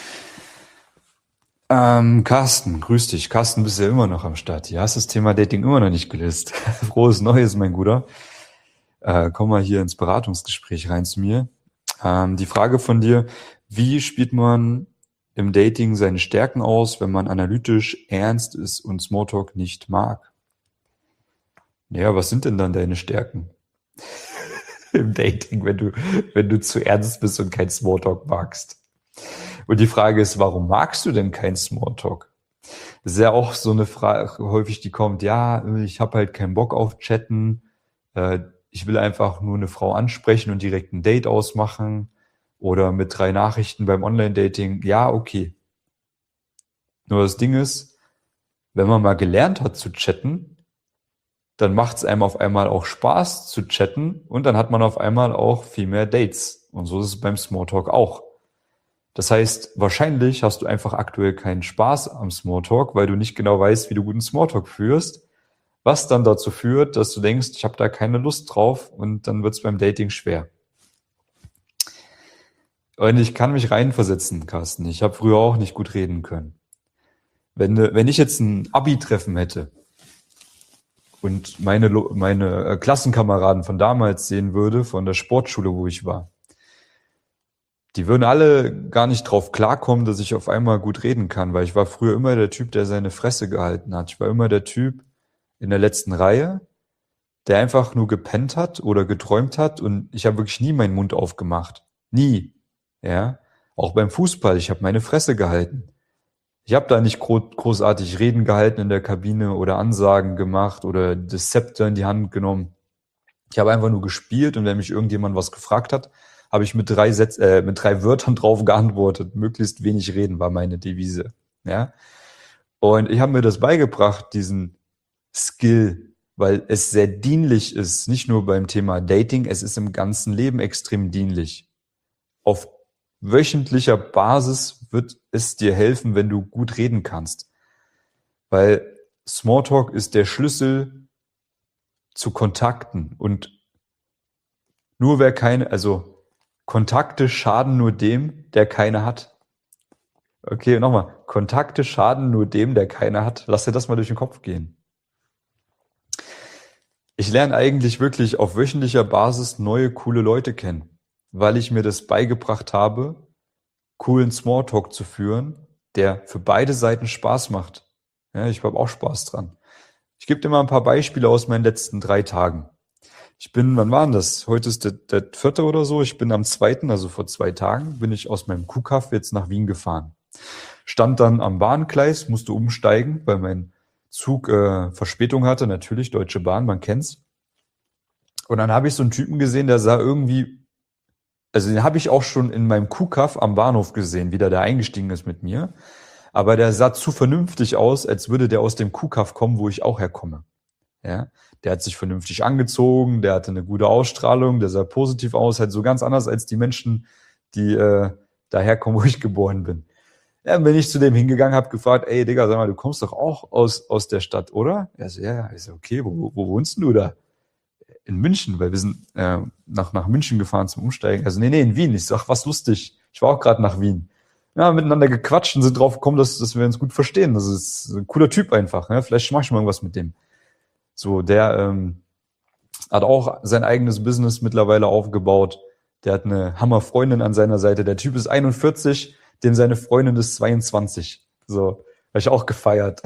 S1: Ähm, Carsten, grüß dich. Carsten, bist ja immer noch am Start. Ja, hast das Thema Dating immer noch nicht gelöst. Frohes Neues, mein Guter. Äh, komm mal hier ins Beratungsgespräch rein zu mir. Ähm, die Frage von dir, wie spielt man im Dating seine Stärken aus, wenn man analytisch ernst ist und Smalltalk nicht mag? Ja, was sind denn dann deine Stärken im Dating, wenn du, wenn du zu ernst bist und kein Smalltalk magst? Und die Frage ist, warum magst du denn kein Smalltalk? Das ist ja auch so eine Frage, häufig die kommt, ja, ich habe halt keinen Bock auf Chatten, äh, ich will einfach nur eine Frau ansprechen und direkt ein Date ausmachen oder mit drei Nachrichten beim Online-Dating, ja, okay. Nur das Ding ist, wenn man mal gelernt hat zu chatten, dann macht es einem auf einmal auch Spaß zu chatten und dann hat man auf einmal auch viel mehr Dates. Und so ist es beim Smalltalk auch. Das heißt, wahrscheinlich hast du einfach aktuell keinen Spaß am Smalltalk, weil du nicht genau weißt, wie du guten Smalltalk führst, was dann dazu führt, dass du denkst, ich habe da keine Lust drauf und dann wird es beim Dating schwer. Und ich kann mich reinversetzen, Carsten. Ich habe früher auch nicht gut reden können. Wenn, wenn ich jetzt ein Abi-Treffen hätte, und meine, meine Klassenkameraden von damals sehen würde, von der Sportschule, wo ich war, die würden alle gar nicht drauf klarkommen, dass ich auf einmal gut reden kann, weil ich war früher immer der Typ, der seine Fresse gehalten hat. Ich war immer der Typ in der letzten Reihe, der einfach nur gepennt hat oder geträumt hat und ich habe wirklich nie meinen Mund aufgemacht. Nie. Ja. Auch beim Fußball, ich habe meine Fresse gehalten. Ich habe da nicht großartig Reden gehalten in der Kabine oder Ansagen gemacht oder das Zepter in die Hand genommen. Ich habe einfach nur gespielt und wenn mich irgendjemand was gefragt hat, habe ich mit drei Sätz, äh, mit drei Wörtern drauf geantwortet. Möglichst wenig reden war meine Devise. Ja? Und ich habe mir das beigebracht, diesen Skill, weil es sehr dienlich ist, nicht nur beim Thema Dating, es ist im ganzen Leben extrem dienlich. Auf wöchentlicher Basis wird es dir helfen, wenn du gut reden kannst. Weil Smalltalk ist der Schlüssel zu Kontakten und nur wer keine, also Kontakte schaden nur dem, der keine hat. Okay, nochmal. Kontakte schaden nur dem, der keine hat. Lass dir das mal durch den Kopf gehen. Ich lerne eigentlich wirklich auf wöchentlicher Basis neue, coole Leute kennen, weil ich mir das beigebracht habe, coolen Smalltalk zu führen, der für beide Seiten Spaß macht. Ja, ich habe auch Spaß dran. Ich gebe dir mal ein paar Beispiele aus meinen letzten drei Tagen. Ich bin, wann war denn das? Heute ist der, der vierte oder so. Ich bin am zweiten, also vor zwei Tagen, bin ich aus meinem Kuhkaff jetzt nach Wien gefahren. Stand dann am Bahngleis, musste umsteigen, weil mein Zug äh, Verspätung hatte. Natürlich, Deutsche Bahn, man kennt's. Und dann habe ich so einen Typen gesehen, der sah irgendwie, also den habe ich auch schon in meinem Kuhkaff am Bahnhof gesehen, wie der da eingestiegen ist mit mir. Aber der sah zu vernünftig aus, als würde der aus dem Kuhkaff kommen, wo ich auch herkomme. Ja, der hat sich vernünftig angezogen, der hatte eine gute Ausstrahlung, der sah positiv aus, halt so ganz anders als die Menschen, die äh, daherkommen, wo ich geboren bin. Ja, dann bin ich zu dem hingegangen, habe gefragt, ey Digga, sag mal, du kommst doch auch aus aus der Stadt, oder? Er so, ja, ja. Ich so, okay, wo, wo wohnst du da? in München, weil wir sind äh, nach, nach München gefahren zum Umsteigen. Also nee, nee, in Wien. Ich sag, was lustig. Ich war auch gerade nach Wien. Ja, miteinander gequatscht und sind drauf gekommen, dass, dass wir uns gut verstehen. Das ist ein cooler Typ einfach. Ne? Vielleicht mach ich mal irgendwas mit dem. So, der ähm, hat auch sein eigenes Business mittlerweile aufgebaut. Der hat eine Hammerfreundin an seiner Seite. Der Typ ist einundvierzig, dem seine Freundin ist zweiundzwanzig. So, habe ich auch gefeiert.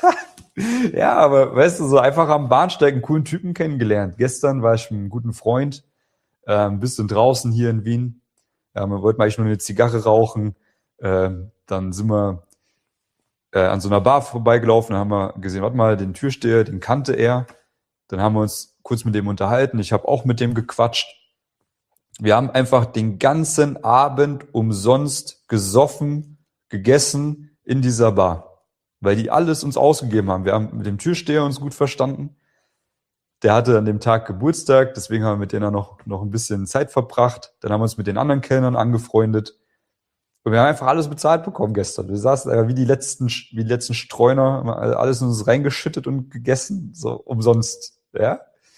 S1: Ja, aber weißt du, so einfach am Bahnsteig einen coolen Typen kennengelernt. Gestern war ich mit einem guten Freund äh, ein bisschen draußen hier in Wien. Ja, wir wollten eigentlich nur eine Zigarre rauchen. Ähm, dann sind wir äh, an so einer Bar vorbeigelaufen. Dann haben wir gesehen, warte mal, den Türsteher, den kannte er. Dann haben wir uns kurz mit dem unterhalten. Ich habe auch mit dem gequatscht. Wir haben einfach den ganzen Abend umsonst gesoffen, gegessen in dieser Bar. Weil die alles uns ausgegeben haben. Wir haben mit dem Türsteher uns gut verstanden. Der hatte an dem Tag Geburtstag, deswegen haben wir mit denen noch, noch ein bisschen Zeit verbracht. Dann haben wir uns mit den anderen Kellnern angefreundet. Und wir haben einfach alles bezahlt bekommen gestern. Wir saßen einfach wie die letzten, wie die letzten Streuner, haben alles in uns reingeschüttet und gegessen. So umsonst, ja.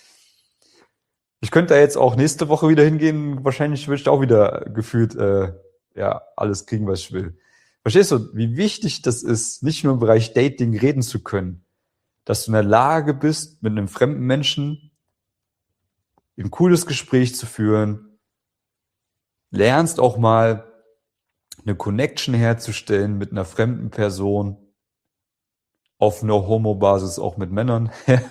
S1: Ich könnte da jetzt auch nächste Woche wieder hingehen. Wahrscheinlich würde ich auch wieder gefühlt, äh, ja, alles kriegen, was ich will. Verstehst du, wie wichtig das ist, nicht nur im Bereich Dating reden zu können, dass du in der Lage bist, mit einem fremden Menschen ein cooles Gespräch zu führen, lernst auch mal eine Connection herzustellen mit einer fremden Person, auf einer Homo-Basis auch mit Männern.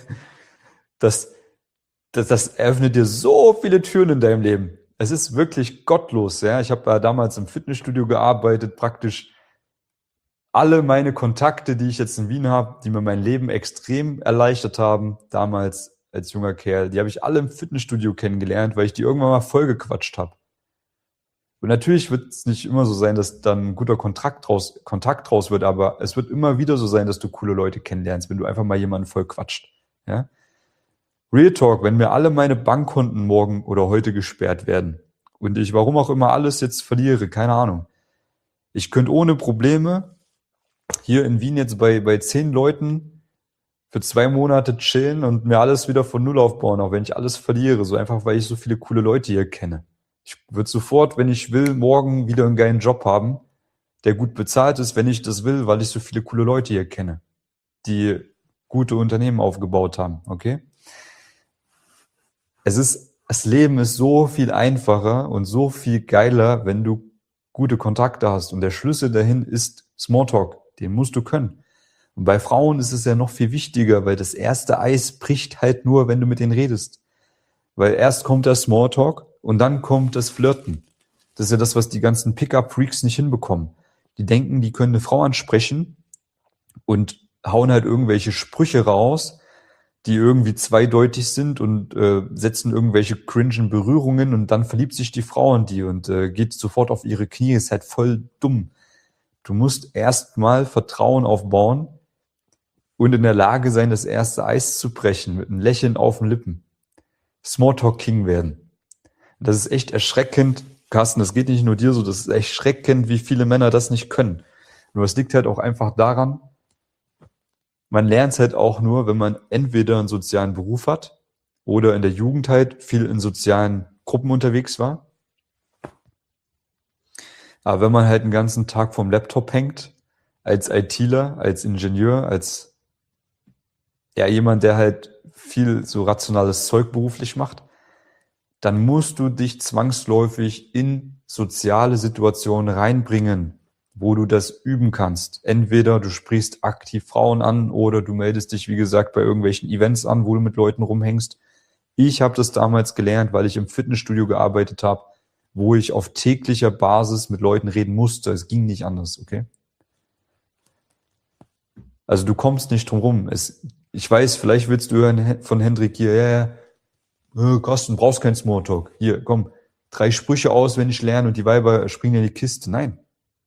S1: Das, das, das eröffnet dir so viele Türen in deinem Leben. Es ist wirklich gottlos. Ja? Ich habe ja damals im Fitnessstudio gearbeitet, praktisch alle meine Kontakte, die ich jetzt in Wien habe, die mir mein Leben extrem erleichtert haben, damals als junger Kerl, die habe ich alle im Fitnessstudio kennengelernt, weil ich die irgendwann mal vollgequatscht habe. Und natürlich wird es nicht immer so sein, dass dann ein guter Kontakt draus, Kontakt draus wird, aber es wird immer wieder so sein, dass du coole Leute kennenlernst, wenn du einfach mal jemanden voll quatscht. Ja? Real Talk, wenn mir alle meine Bankkonten morgen oder heute gesperrt werden und ich warum auch immer alles jetzt verliere, keine Ahnung. Ich könnte ohne Probleme hier in Wien jetzt bei, bei zehn Leuten für zwei Monate chillen und mir alles wieder von Null aufbauen, auch wenn ich alles verliere, so einfach, weil ich so viele coole Leute hier kenne. Ich würde sofort, wenn ich will, morgen wieder einen geilen Job haben, der gut bezahlt ist, wenn ich das will, weil ich so viele coole Leute hier kenne, die gute Unternehmen aufgebaut haben, okay? Es ist, das Leben ist so viel einfacher und so viel geiler, wenn du gute Kontakte hast. Und der Schlüssel dahin ist Smalltalk. Den musst du können. Und bei Frauen ist es ja noch viel wichtiger, weil das erste Eis bricht halt nur, wenn du mit denen redest. Weil erst kommt der Smalltalk und dann kommt das Flirten. Das ist ja das, was die ganzen Pickup-Freaks nicht hinbekommen. Die denken, die können eine Frau ansprechen und hauen halt irgendwelche Sprüche raus, die irgendwie zweideutig sind und äh, setzen irgendwelche cringen Berührungen und dann verliebt sich die Frau in die und äh, geht sofort auf ihre Knie. Ist halt voll dumm. Du musst erstmal Vertrauen aufbauen und in der Lage sein, das erste Eis zu brechen mit einem Lächeln auf den Lippen. Smalltalk King werden. Das ist echt erschreckend, Carsten, das geht nicht nur dir so, das ist erschreckend, wie viele Männer das nicht können. Nur es liegt halt auch einfach daran, man lernt es halt auch nur, wenn man entweder einen sozialen Beruf hat oder in der Jugend halt viel in sozialen Gruppen unterwegs war. Aber wenn man halt den ganzen Tag vorm Laptop hängt, als ITler, als Ingenieur, als ja jemand, der halt viel so rationales Zeug beruflich macht, dann musst du dich zwangsläufig in soziale Situationen reinbringen, wo du das üben kannst. Entweder du sprichst aktiv Frauen an oder du meldest dich, wie gesagt, bei irgendwelchen Events an, wo du mit Leuten rumhängst. Ich habe das damals gelernt, weil ich im Fitnessstudio gearbeitet habe, wo ich auf täglicher Basis mit Leuten reden musste. Es ging nicht anders, okay? Also du kommst nicht drum rum. Es, ich weiß, vielleicht willst du hören von Hendrik hier, ja, ja, äh, Carsten, brauchst keinen Smalltalk. Hier, komm, drei Sprüche auswendig lernen und die Weiber springen in die Kiste. Nein.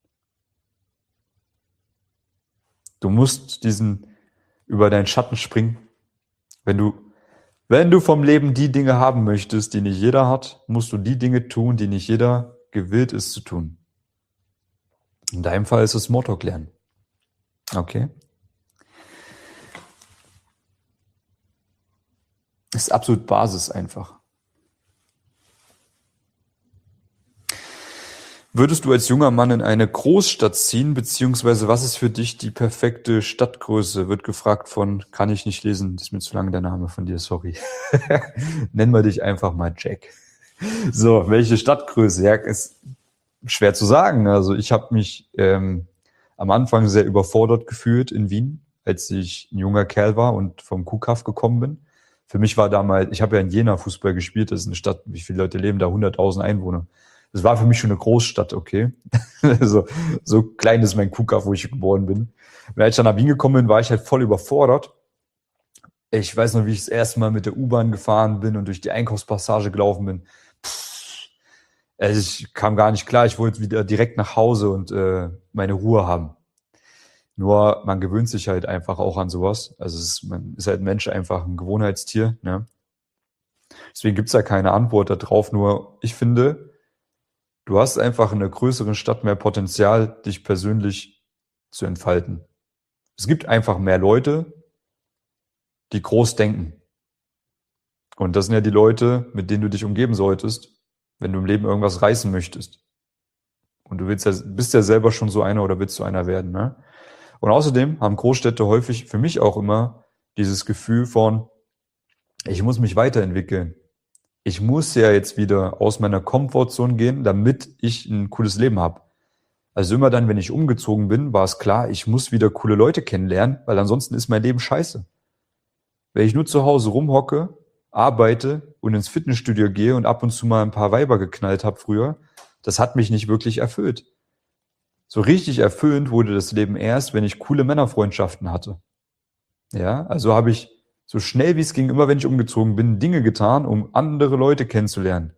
S1: Du musst diesen über deinen Schatten springen. Wenn du, wenn du vom Leben die Dinge haben möchtest, die nicht jeder hat, musst du die Dinge tun, die nicht jeder gewillt ist zu tun. In deinem Fall ist es Smalltalk lernen. Okay? Das ist absolut Basis einfach. Würdest du als junger Mann in eine Großstadt ziehen, beziehungsweise was ist für dich die perfekte Stadtgröße? Wird gefragt von, kann ich nicht lesen, das ist mir zu lange der Name von dir, sorry. Nennen wir dich einfach mal Jack. So, welche Stadtgröße? Ja, ist schwer zu sagen. Also ich habe mich ähm, am Anfang sehr überfordert gefühlt in Wien, als ich ein junger Kerl war und vom Kuhkaff gekommen bin. Für mich war damals, ich habe ja in Jena Fußball gespielt, das ist eine Stadt, wie viele Leute leben da? hunderttausend Einwohner. Das war für mich schon eine Großstadt, okay. so, so klein ist mein Kuhkaff, wo ich geboren bin. Und als ich dann nach Wien gekommen bin, war ich halt voll überfordert. Ich weiß noch, wie ich das erste Mal mit der U-Bahn gefahren bin und durch die Einkaufspassage gelaufen bin. Pff, also ich kam gar nicht klar. Ich wollte wieder direkt nach Hause und äh, meine Ruhe haben. Nur man gewöhnt sich halt einfach auch an sowas. Also es ist, man ist halt ein Mensch, einfach ein Gewohnheitstier. Ne? Deswegen gibt's da keine Antwort darauf. Nur ich finde, du hast einfach in einer größeren Stadt mehr Potenzial, dich persönlich zu entfalten. Es gibt einfach mehr Leute, die groß denken. Und das sind ja die Leute, mit denen du dich umgeben solltest, wenn du im Leben irgendwas reißen möchtest. Und du willst ja, bist ja selber schon so einer oder willst du einer werden, ne? Und außerdem haben Großstädte häufig für mich auch immer dieses Gefühl von, ich muss mich weiterentwickeln. Ich muss ja jetzt wieder aus meiner Komfortzone gehen, damit ich ein cooles Leben habe. Also immer dann, wenn ich umgezogen bin, war es klar, ich muss wieder coole Leute kennenlernen, weil ansonsten ist mein Leben scheiße. Wenn ich nur zu Hause rumhocke, arbeite und ins Fitnessstudio gehe und ab und zu mal ein paar Weiber geknallt habe früher, das hat mich nicht wirklich erfüllt. So richtig erfüllend wurde das Leben erst, wenn ich coole Männerfreundschaften hatte. Ja, also habe ich so schnell wie es ging, immer wenn ich umgezogen bin, Dinge getan, um andere Leute kennenzulernen,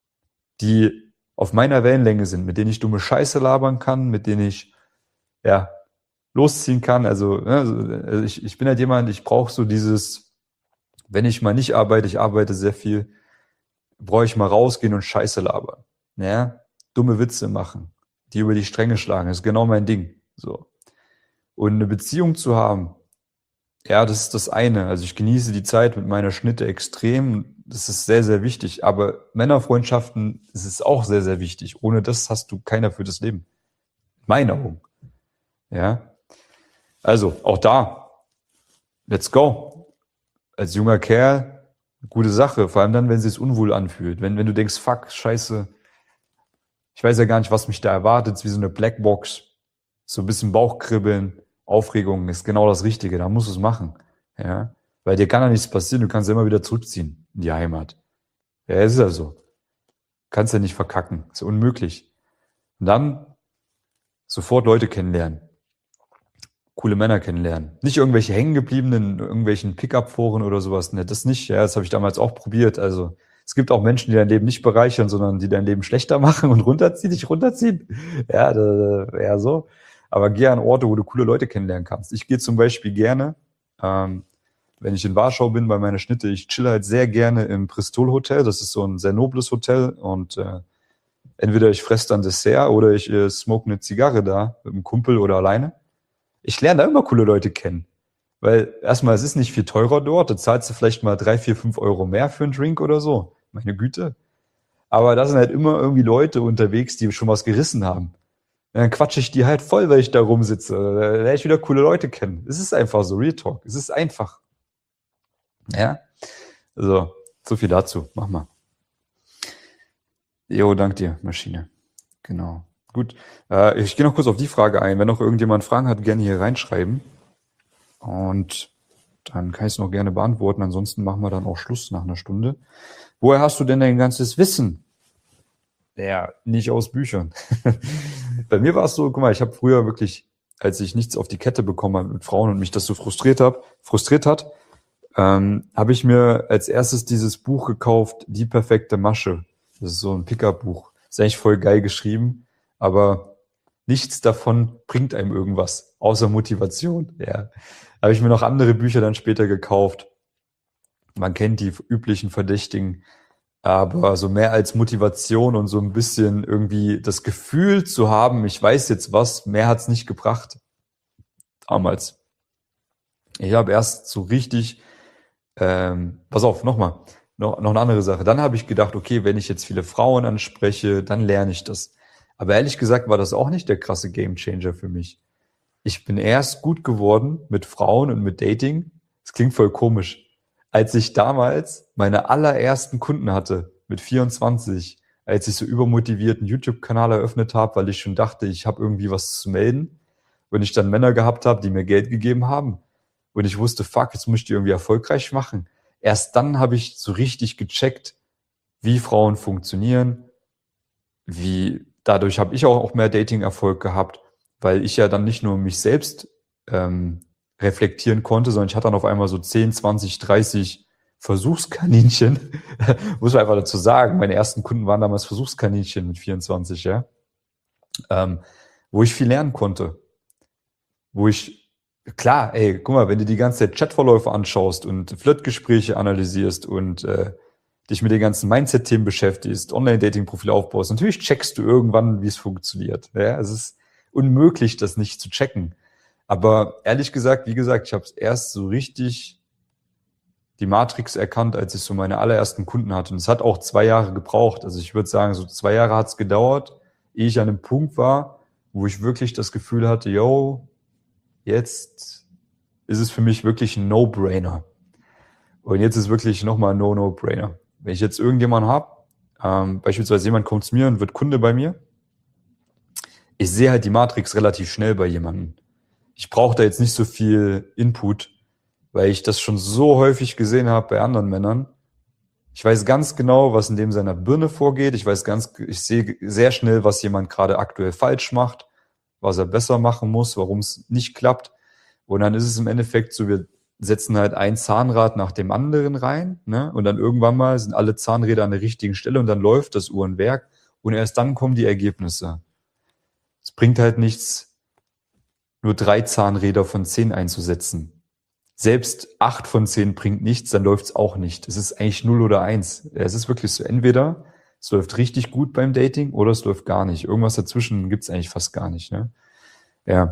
S1: die auf meiner Wellenlänge sind, mit denen ich dumme Scheiße labern kann, mit denen ich ja losziehen kann. Also, ne, also ich, ich bin halt jemand, ich brauche so dieses, wenn ich mal nicht arbeite, ich arbeite sehr viel, brauche ich mal rausgehen und Scheiße labern. Ja, dumme Witze machen, die über die Stränge schlagen, das ist genau mein Ding. So. Und eine Beziehung zu haben, ja, das ist das eine. Also ich genieße die Zeit mit meiner Schnitte extrem. Das ist sehr, sehr wichtig. Aber Männerfreundschaften, das ist auch sehr, sehr wichtig. Ohne das hast du kein erfülltes Leben. In meinen Augen. Ja. Also, auch da. Let's go. Als junger Kerl, gute Sache. Vor allem dann, wenn es sich unwohl anfühlt. Wenn, wenn du denkst, fuck, scheiße. Ich weiß ja gar nicht, was mich da erwartet. Es ist wie so eine Blackbox. So ein bisschen Bauchkribbeln. Aufregung ist genau das Richtige, da musst du es machen. Ja? Weil dir kann ja nichts passieren, du kannst ja immer wieder zurückziehen in die Heimat. Ja, es ist ja so. Du kannst ja nicht verkacken, ist ja unmöglich. Und dann sofort Leute kennenlernen. Coole Männer kennenlernen. Nicht irgendwelche hängengebliebenen, irgendwelchen Pickup-Foren oder sowas. Ne, das nicht. Ja, das habe ich damals auch probiert. Also es gibt auch Menschen, die dein Leben nicht bereichern, sondern die dein Leben schlechter machen und runterziehen, dich runterziehen. Ja, ja so. Aber geh an Orte, wo du coole Leute kennenlernen kannst. Ich gehe zum Beispiel gerne, ähm, wenn ich in Warschau bin bei meiner Schnitte, ich chill halt sehr gerne im Bristol Hotel. Das ist so ein sehr nobles Hotel und äh, entweder ich fresse dann Dessert oder ich äh, smoke eine Zigarre da mit einem Kumpel oder alleine. Ich lerne da immer coole Leute kennen. Weil erstmal, es ist nicht viel teurer dort. Da zahlst du vielleicht mal drei, vier, fünf Euro mehr für einen Drink oder so. Meine Güte. Aber da sind halt immer irgendwie Leute unterwegs, die schon was gerissen haben. Und dann quatsche ich die halt voll, weil ich da rumsitze. Da lerne ich wieder coole Leute kennen. Es ist einfach so, Real Talk. Es ist einfach. Ja? Also, so viel dazu. Mach mal. Jo, dank dir, Maschine. Genau. Gut. Äh, ich gehe noch kurz auf die Frage ein. Wenn noch irgendjemand Fragen hat, gerne hier reinschreiben. Und dann kann ich es noch gerne beantworten. Ansonsten machen wir dann auch Schluss nach einer Stunde. Woher hast du denn dein ganzes Wissen? Ja, nicht aus Büchern. Bei mir war es so, guck mal, ich habe früher wirklich, als ich nichts auf die Kette bekommen habe mit Frauen und mich das so frustriert hab, frustriert hat, ähm, habe ich mir als erstes dieses Buch gekauft, Die perfekte Masche. Das ist so ein Pickup-Buch. Ist eigentlich voll geil geschrieben, aber nichts davon bringt einem irgendwas, außer Motivation. Ja. Habe ich mir noch andere Bücher dann später gekauft. Man kennt die üblichen Verdächtigen, aber so mehr als Motivation und so ein bisschen irgendwie das Gefühl zu haben, ich weiß jetzt was, mehr hat's nicht gebracht damals. Ich habe erst so richtig Ähm, pass auf, nochmal, noch, noch eine andere Sache. Dann habe ich gedacht, okay, wenn ich jetzt viele Frauen anspreche, dann lerne ich das. Aber ehrlich gesagt war das auch nicht der krasse Gamechanger für mich. Ich bin erst gut geworden mit Frauen und mit Dating. Das klingt voll komisch. Als ich damals meine allerersten Kunden hatte, mit vierundzwanzig, als ich so übermotivierten YouTube-Kanal eröffnet habe, weil ich schon dachte, ich habe irgendwie was zu melden, und ich dann Männer gehabt habe, die mir Geld gegeben haben. Und ich wusste, fuck, jetzt muss ich die irgendwie erfolgreich machen. Erst dann habe ich so richtig gecheckt, wie Frauen funktionieren, wie, dadurch habe ich auch, auch mehr Dating-Erfolg gehabt, weil ich ja dann nicht nur mich selbst ähm, reflektieren konnte, sondern ich hatte dann auf einmal so zehn, zwanzig, dreißig Versuchskaninchen. Muss man einfach dazu sagen, meine ersten Kunden waren damals Versuchskaninchen mit vierundzwanzig, ja, ähm, wo ich viel lernen konnte. Wo ich, klar, ey, guck mal, wenn du die ganze Zeit Chatverläufe anschaust und Flirtgespräche analysierst und äh, dich mit den ganzen Mindset-Themen beschäftigst, Online-Dating-Profil aufbaust, natürlich checkst du irgendwann, wie es funktioniert. Ja? Es ist unmöglich, das nicht zu checken. Aber ehrlich gesagt, wie gesagt, ich habe es erst so richtig die Matrix erkannt, als ich so meine allerersten Kunden hatte. Und es hat auch zwei Jahre gebraucht. Also ich würde sagen, so zwei Jahre hat es gedauert, ehe ich an einem Punkt war, wo ich wirklich das Gefühl hatte, yo, jetzt ist es für mich wirklich ein No-Brainer. Und jetzt ist wirklich nochmal ein No-No-Brainer. Wenn ich jetzt irgendjemanden habe, ähm, beispielsweise jemand kommt zu mir und wird Kunde bei mir, ich sehe halt die Matrix relativ schnell bei jemandem. Ich brauche da jetzt nicht so viel Input, weil ich das schon so häufig gesehen habe bei anderen Männern. Ich weiß ganz genau, was in dem seiner Birne vorgeht. Ich weiß ganz, ich sehe sehr schnell, was jemand gerade aktuell falsch macht, was er besser machen muss, warum es nicht klappt. Und dann ist es im Endeffekt so, wir setzen halt ein Zahnrad nach dem anderen rein, ne? Und dann irgendwann mal sind alle Zahnräder an der richtigen Stelle und dann läuft das Uhrenwerk und erst dann kommen die Ergebnisse. Es bringt halt nichts, nur drei Zahnräder von zehn einzusetzen. Selbst acht von zehn bringt nichts, dann läuft's auch nicht. Es ist eigentlich null oder eins. Es ist wirklich so, entweder es läuft richtig gut beim Dating oder es läuft gar nicht. Irgendwas dazwischen gibt's eigentlich fast gar nicht, ne? Ja.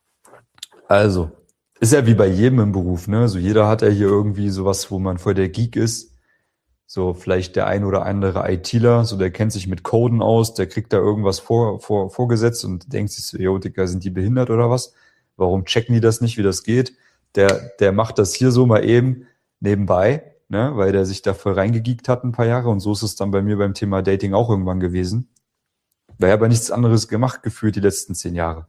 S1: Also, ist ja wie bei jedem im Beruf, ne? So jeder hat ja hier irgendwie sowas, wo man voll der Geek ist. So vielleicht der ein oder andere ITler, so der kennt sich mit Coden aus, der kriegt da irgendwas vor, vor, vorgesetzt und denkt sich so, jo, Digga, sind die behindert oder was? Warum checken die das nicht, wie das geht? Der, der macht das hier so mal eben nebenbei, ne? Weil der sich da voll reingegeekt hat ein paar Jahre, und so ist es dann bei mir beim Thema Dating auch irgendwann gewesen. Weil ich aber nichts anderes gemacht gefühlt die letzten zehn Jahre.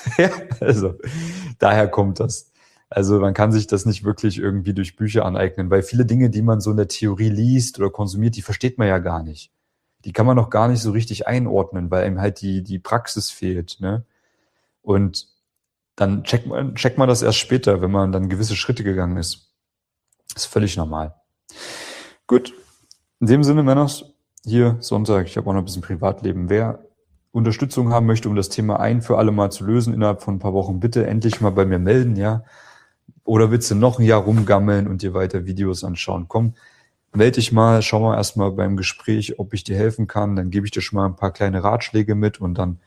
S1: Also, daher kommt das. Also man kann sich das nicht wirklich irgendwie durch Bücher aneignen, weil viele Dinge, die man so in der Theorie liest oder konsumiert, die versteht man ja gar nicht. Die kann man noch gar nicht so richtig einordnen, weil einem halt die, die Praxis fehlt, ne? Und dann checkt man, checkt man das erst später, wenn man dann gewisse Schritte gegangen ist. Das ist völlig normal. Gut, in dem Sinne, Männers, hier Sonntag, ich habe auch noch ein bisschen Privatleben. Wer Unterstützung haben möchte, um das Thema ein für alle Mal zu lösen innerhalb von ein paar Wochen, bitte endlich mal bei mir melden, ja. Oder willst du noch ein Jahr rumgammeln und dir weiter Videos anschauen? Komm, melde dich mal, schau mal erstmal beim Gespräch, ob ich dir helfen kann. Dann gebe ich dir schon mal ein paar kleine Ratschläge mit und dann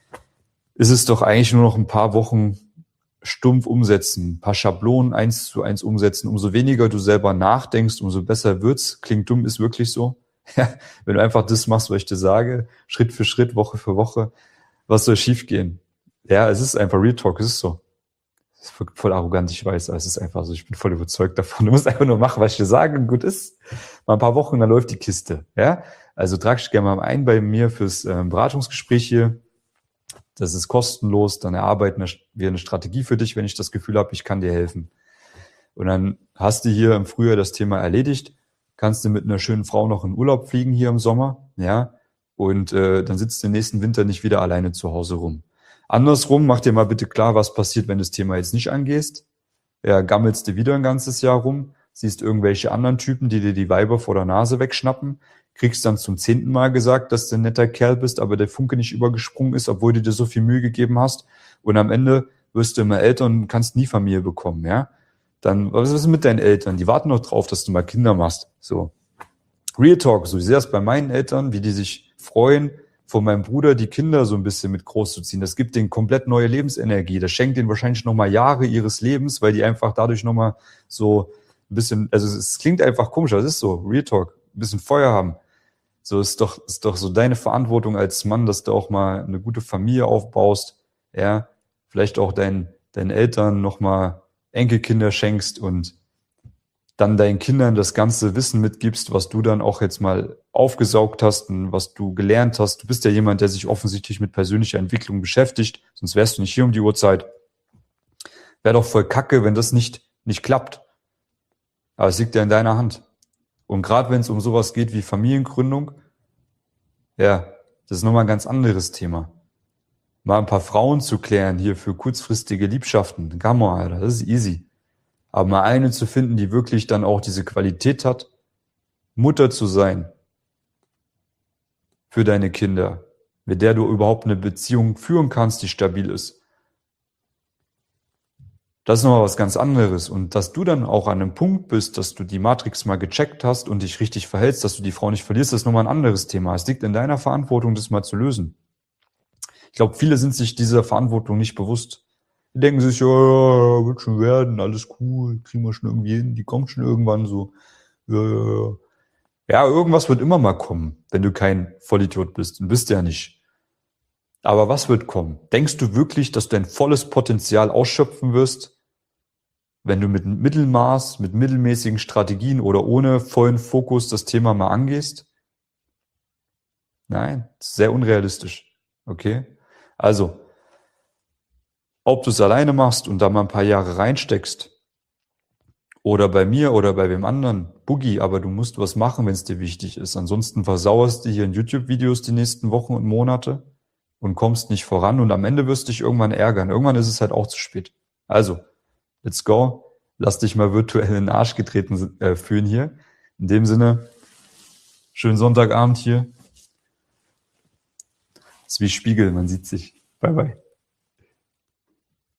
S1: ist es doch eigentlich nur noch ein paar Wochen stumpf umsetzen, ein paar Schablonen eins zu eins umsetzen. Umso weniger du selber nachdenkst, umso besser wird's. Klingt dumm, ist wirklich so. Wenn du einfach das machst, was ich dir sage, Schritt für Schritt, Woche für Woche, was soll schiefgehen? Ja, es ist einfach Real Talk, es ist so. Das ist voll arrogant, ich weiß, aber es ist einfach so, ich bin voll überzeugt davon. Du musst einfach nur machen, was ich dir sage und gut ist. Mal ein paar Wochen, dann läuft die Kiste. Ja, also trag dich gerne mal ein bei mir fürs äh, Beratungsgespräch hier. Das ist kostenlos, dann erarbeiten wir eine Strategie für dich, wenn ich das Gefühl habe, ich kann dir helfen. Und dann hast du hier im Frühjahr das Thema erledigt, kannst du mit einer schönen Frau noch in Urlaub fliegen hier im Sommer, ja, und äh, dann sitzt du den nächsten Winter nicht wieder alleine zu Hause rum. Andersrum, mach dir mal bitte klar, was passiert, wenn du das Thema jetzt nicht angehst. Ja, gammelst du wieder ein ganzes Jahr rum, siehst irgendwelche anderen Typen, die dir die Weiber vor der Nase wegschnappen, kriegst dann zum zehnten Mal gesagt, dass du ein netter Kerl bist, aber der Funke nicht übergesprungen ist, obwohl du dir so viel Mühe gegeben hast. Und am Ende wirst du immer älter und kannst nie Familie bekommen, ja. Dann, was ist mit deinen Eltern? Die warten noch drauf, dass du mal Kinder machst. So. Real Talk, so ich sehe das bei meinen Eltern, wie die sich freuen, von meinem Bruder die Kinder so ein bisschen mit großzuziehen. Das gibt denen komplett neue Lebensenergie. Das schenkt denen wahrscheinlich nochmal Jahre ihres Lebens, weil die einfach dadurch nochmal so ein bisschen, also es klingt einfach komisch, aber es ist so, Real Talk, ein bisschen Feuer haben. So ist doch, ist doch so deine Verantwortung als Mann, dass du auch mal eine gute Familie aufbaust, ja, vielleicht auch deinen, deinen Eltern nochmal Enkelkinder schenkst und dann deinen Kindern das ganze Wissen mitgibst, was du dann auch jetzt mal aufgesaugt hast und was du gelernt hast. Du bist ja jemand, der sich offensichtlich mit persönlicher Entwicklung beschäftigt, sonst wärst du nicht hier um die Uhrzeit. Wäre doch voll kacke, wenn das nicht, nicht klappt. Aber es liegt ja in deiner Hand. Und gerade wenn es um sowas geht wie Familiengründung, ja, das ist nochmal ein ganz anderes Thema. Mal ein paar Frauen zu klären hier für kurzfristige Liebschaften, Gamma, Alter, das ist easy. Aber mal eine zu finden, die wirklich dann auch diese Qualität hat, Mutter zu sein für deine Kinder, mit der du überhaupt eine Beziehung führen kannst, die stabil ist. Das ist nochmal was ganz anderes. Und dass du dann auch an einem Punkt bist, dass du die Matrix mal gecheckt hast und dich richtig verhältst, dass du die Frau nicht verlierst, das ist nochmal ein anderes Thema. Es liegt in deiner Verantwortung, das mal zu lösen. Ich glaube, viele sind sich dieser Verantwortung nicht bewusst. Die denken sich, ja, ja, wird schon werden, alles cool, kriegen wir schon irgendwie hin, die kommt schon irgendwann so. Ja, ja, ja. Ja, irgendwas wird immer mal kommen, wenn du kein Vollidiot bist. Du bist ja nicht. Aber was wird kommen? Denkst du wirklich, dass du dein volles Potenzial ausschöpfen wirst, wenn du mit Mittelmaß, mit mittelmäßigen Strategien oder ohne vollen Fokus das Thema mal angehst? Nein, sehr unrealistisch. Okay? Also, ob du es alleine machst und da mal ein paar Jahre reinsteckst, oder bei mir oder bei wem anderen, Boogie, aber du musst was machen, wenn es dir wichtig ist. Ansonsten versauerst du hier in YouTube-Videos die nächsten Wochen und Monate und kommst nicht voran und am Ende wirst du dich irgendwann ärgern. Irgendwann ist es halt auch zu spät. Also, let's go. Lass dich mal virtuell in den Arsch getreten äh, fühlen hier. In dem Sinne, schönen Sonntagabend hier. Das ist wie Spiegel, man sieht sich. Bye, bye.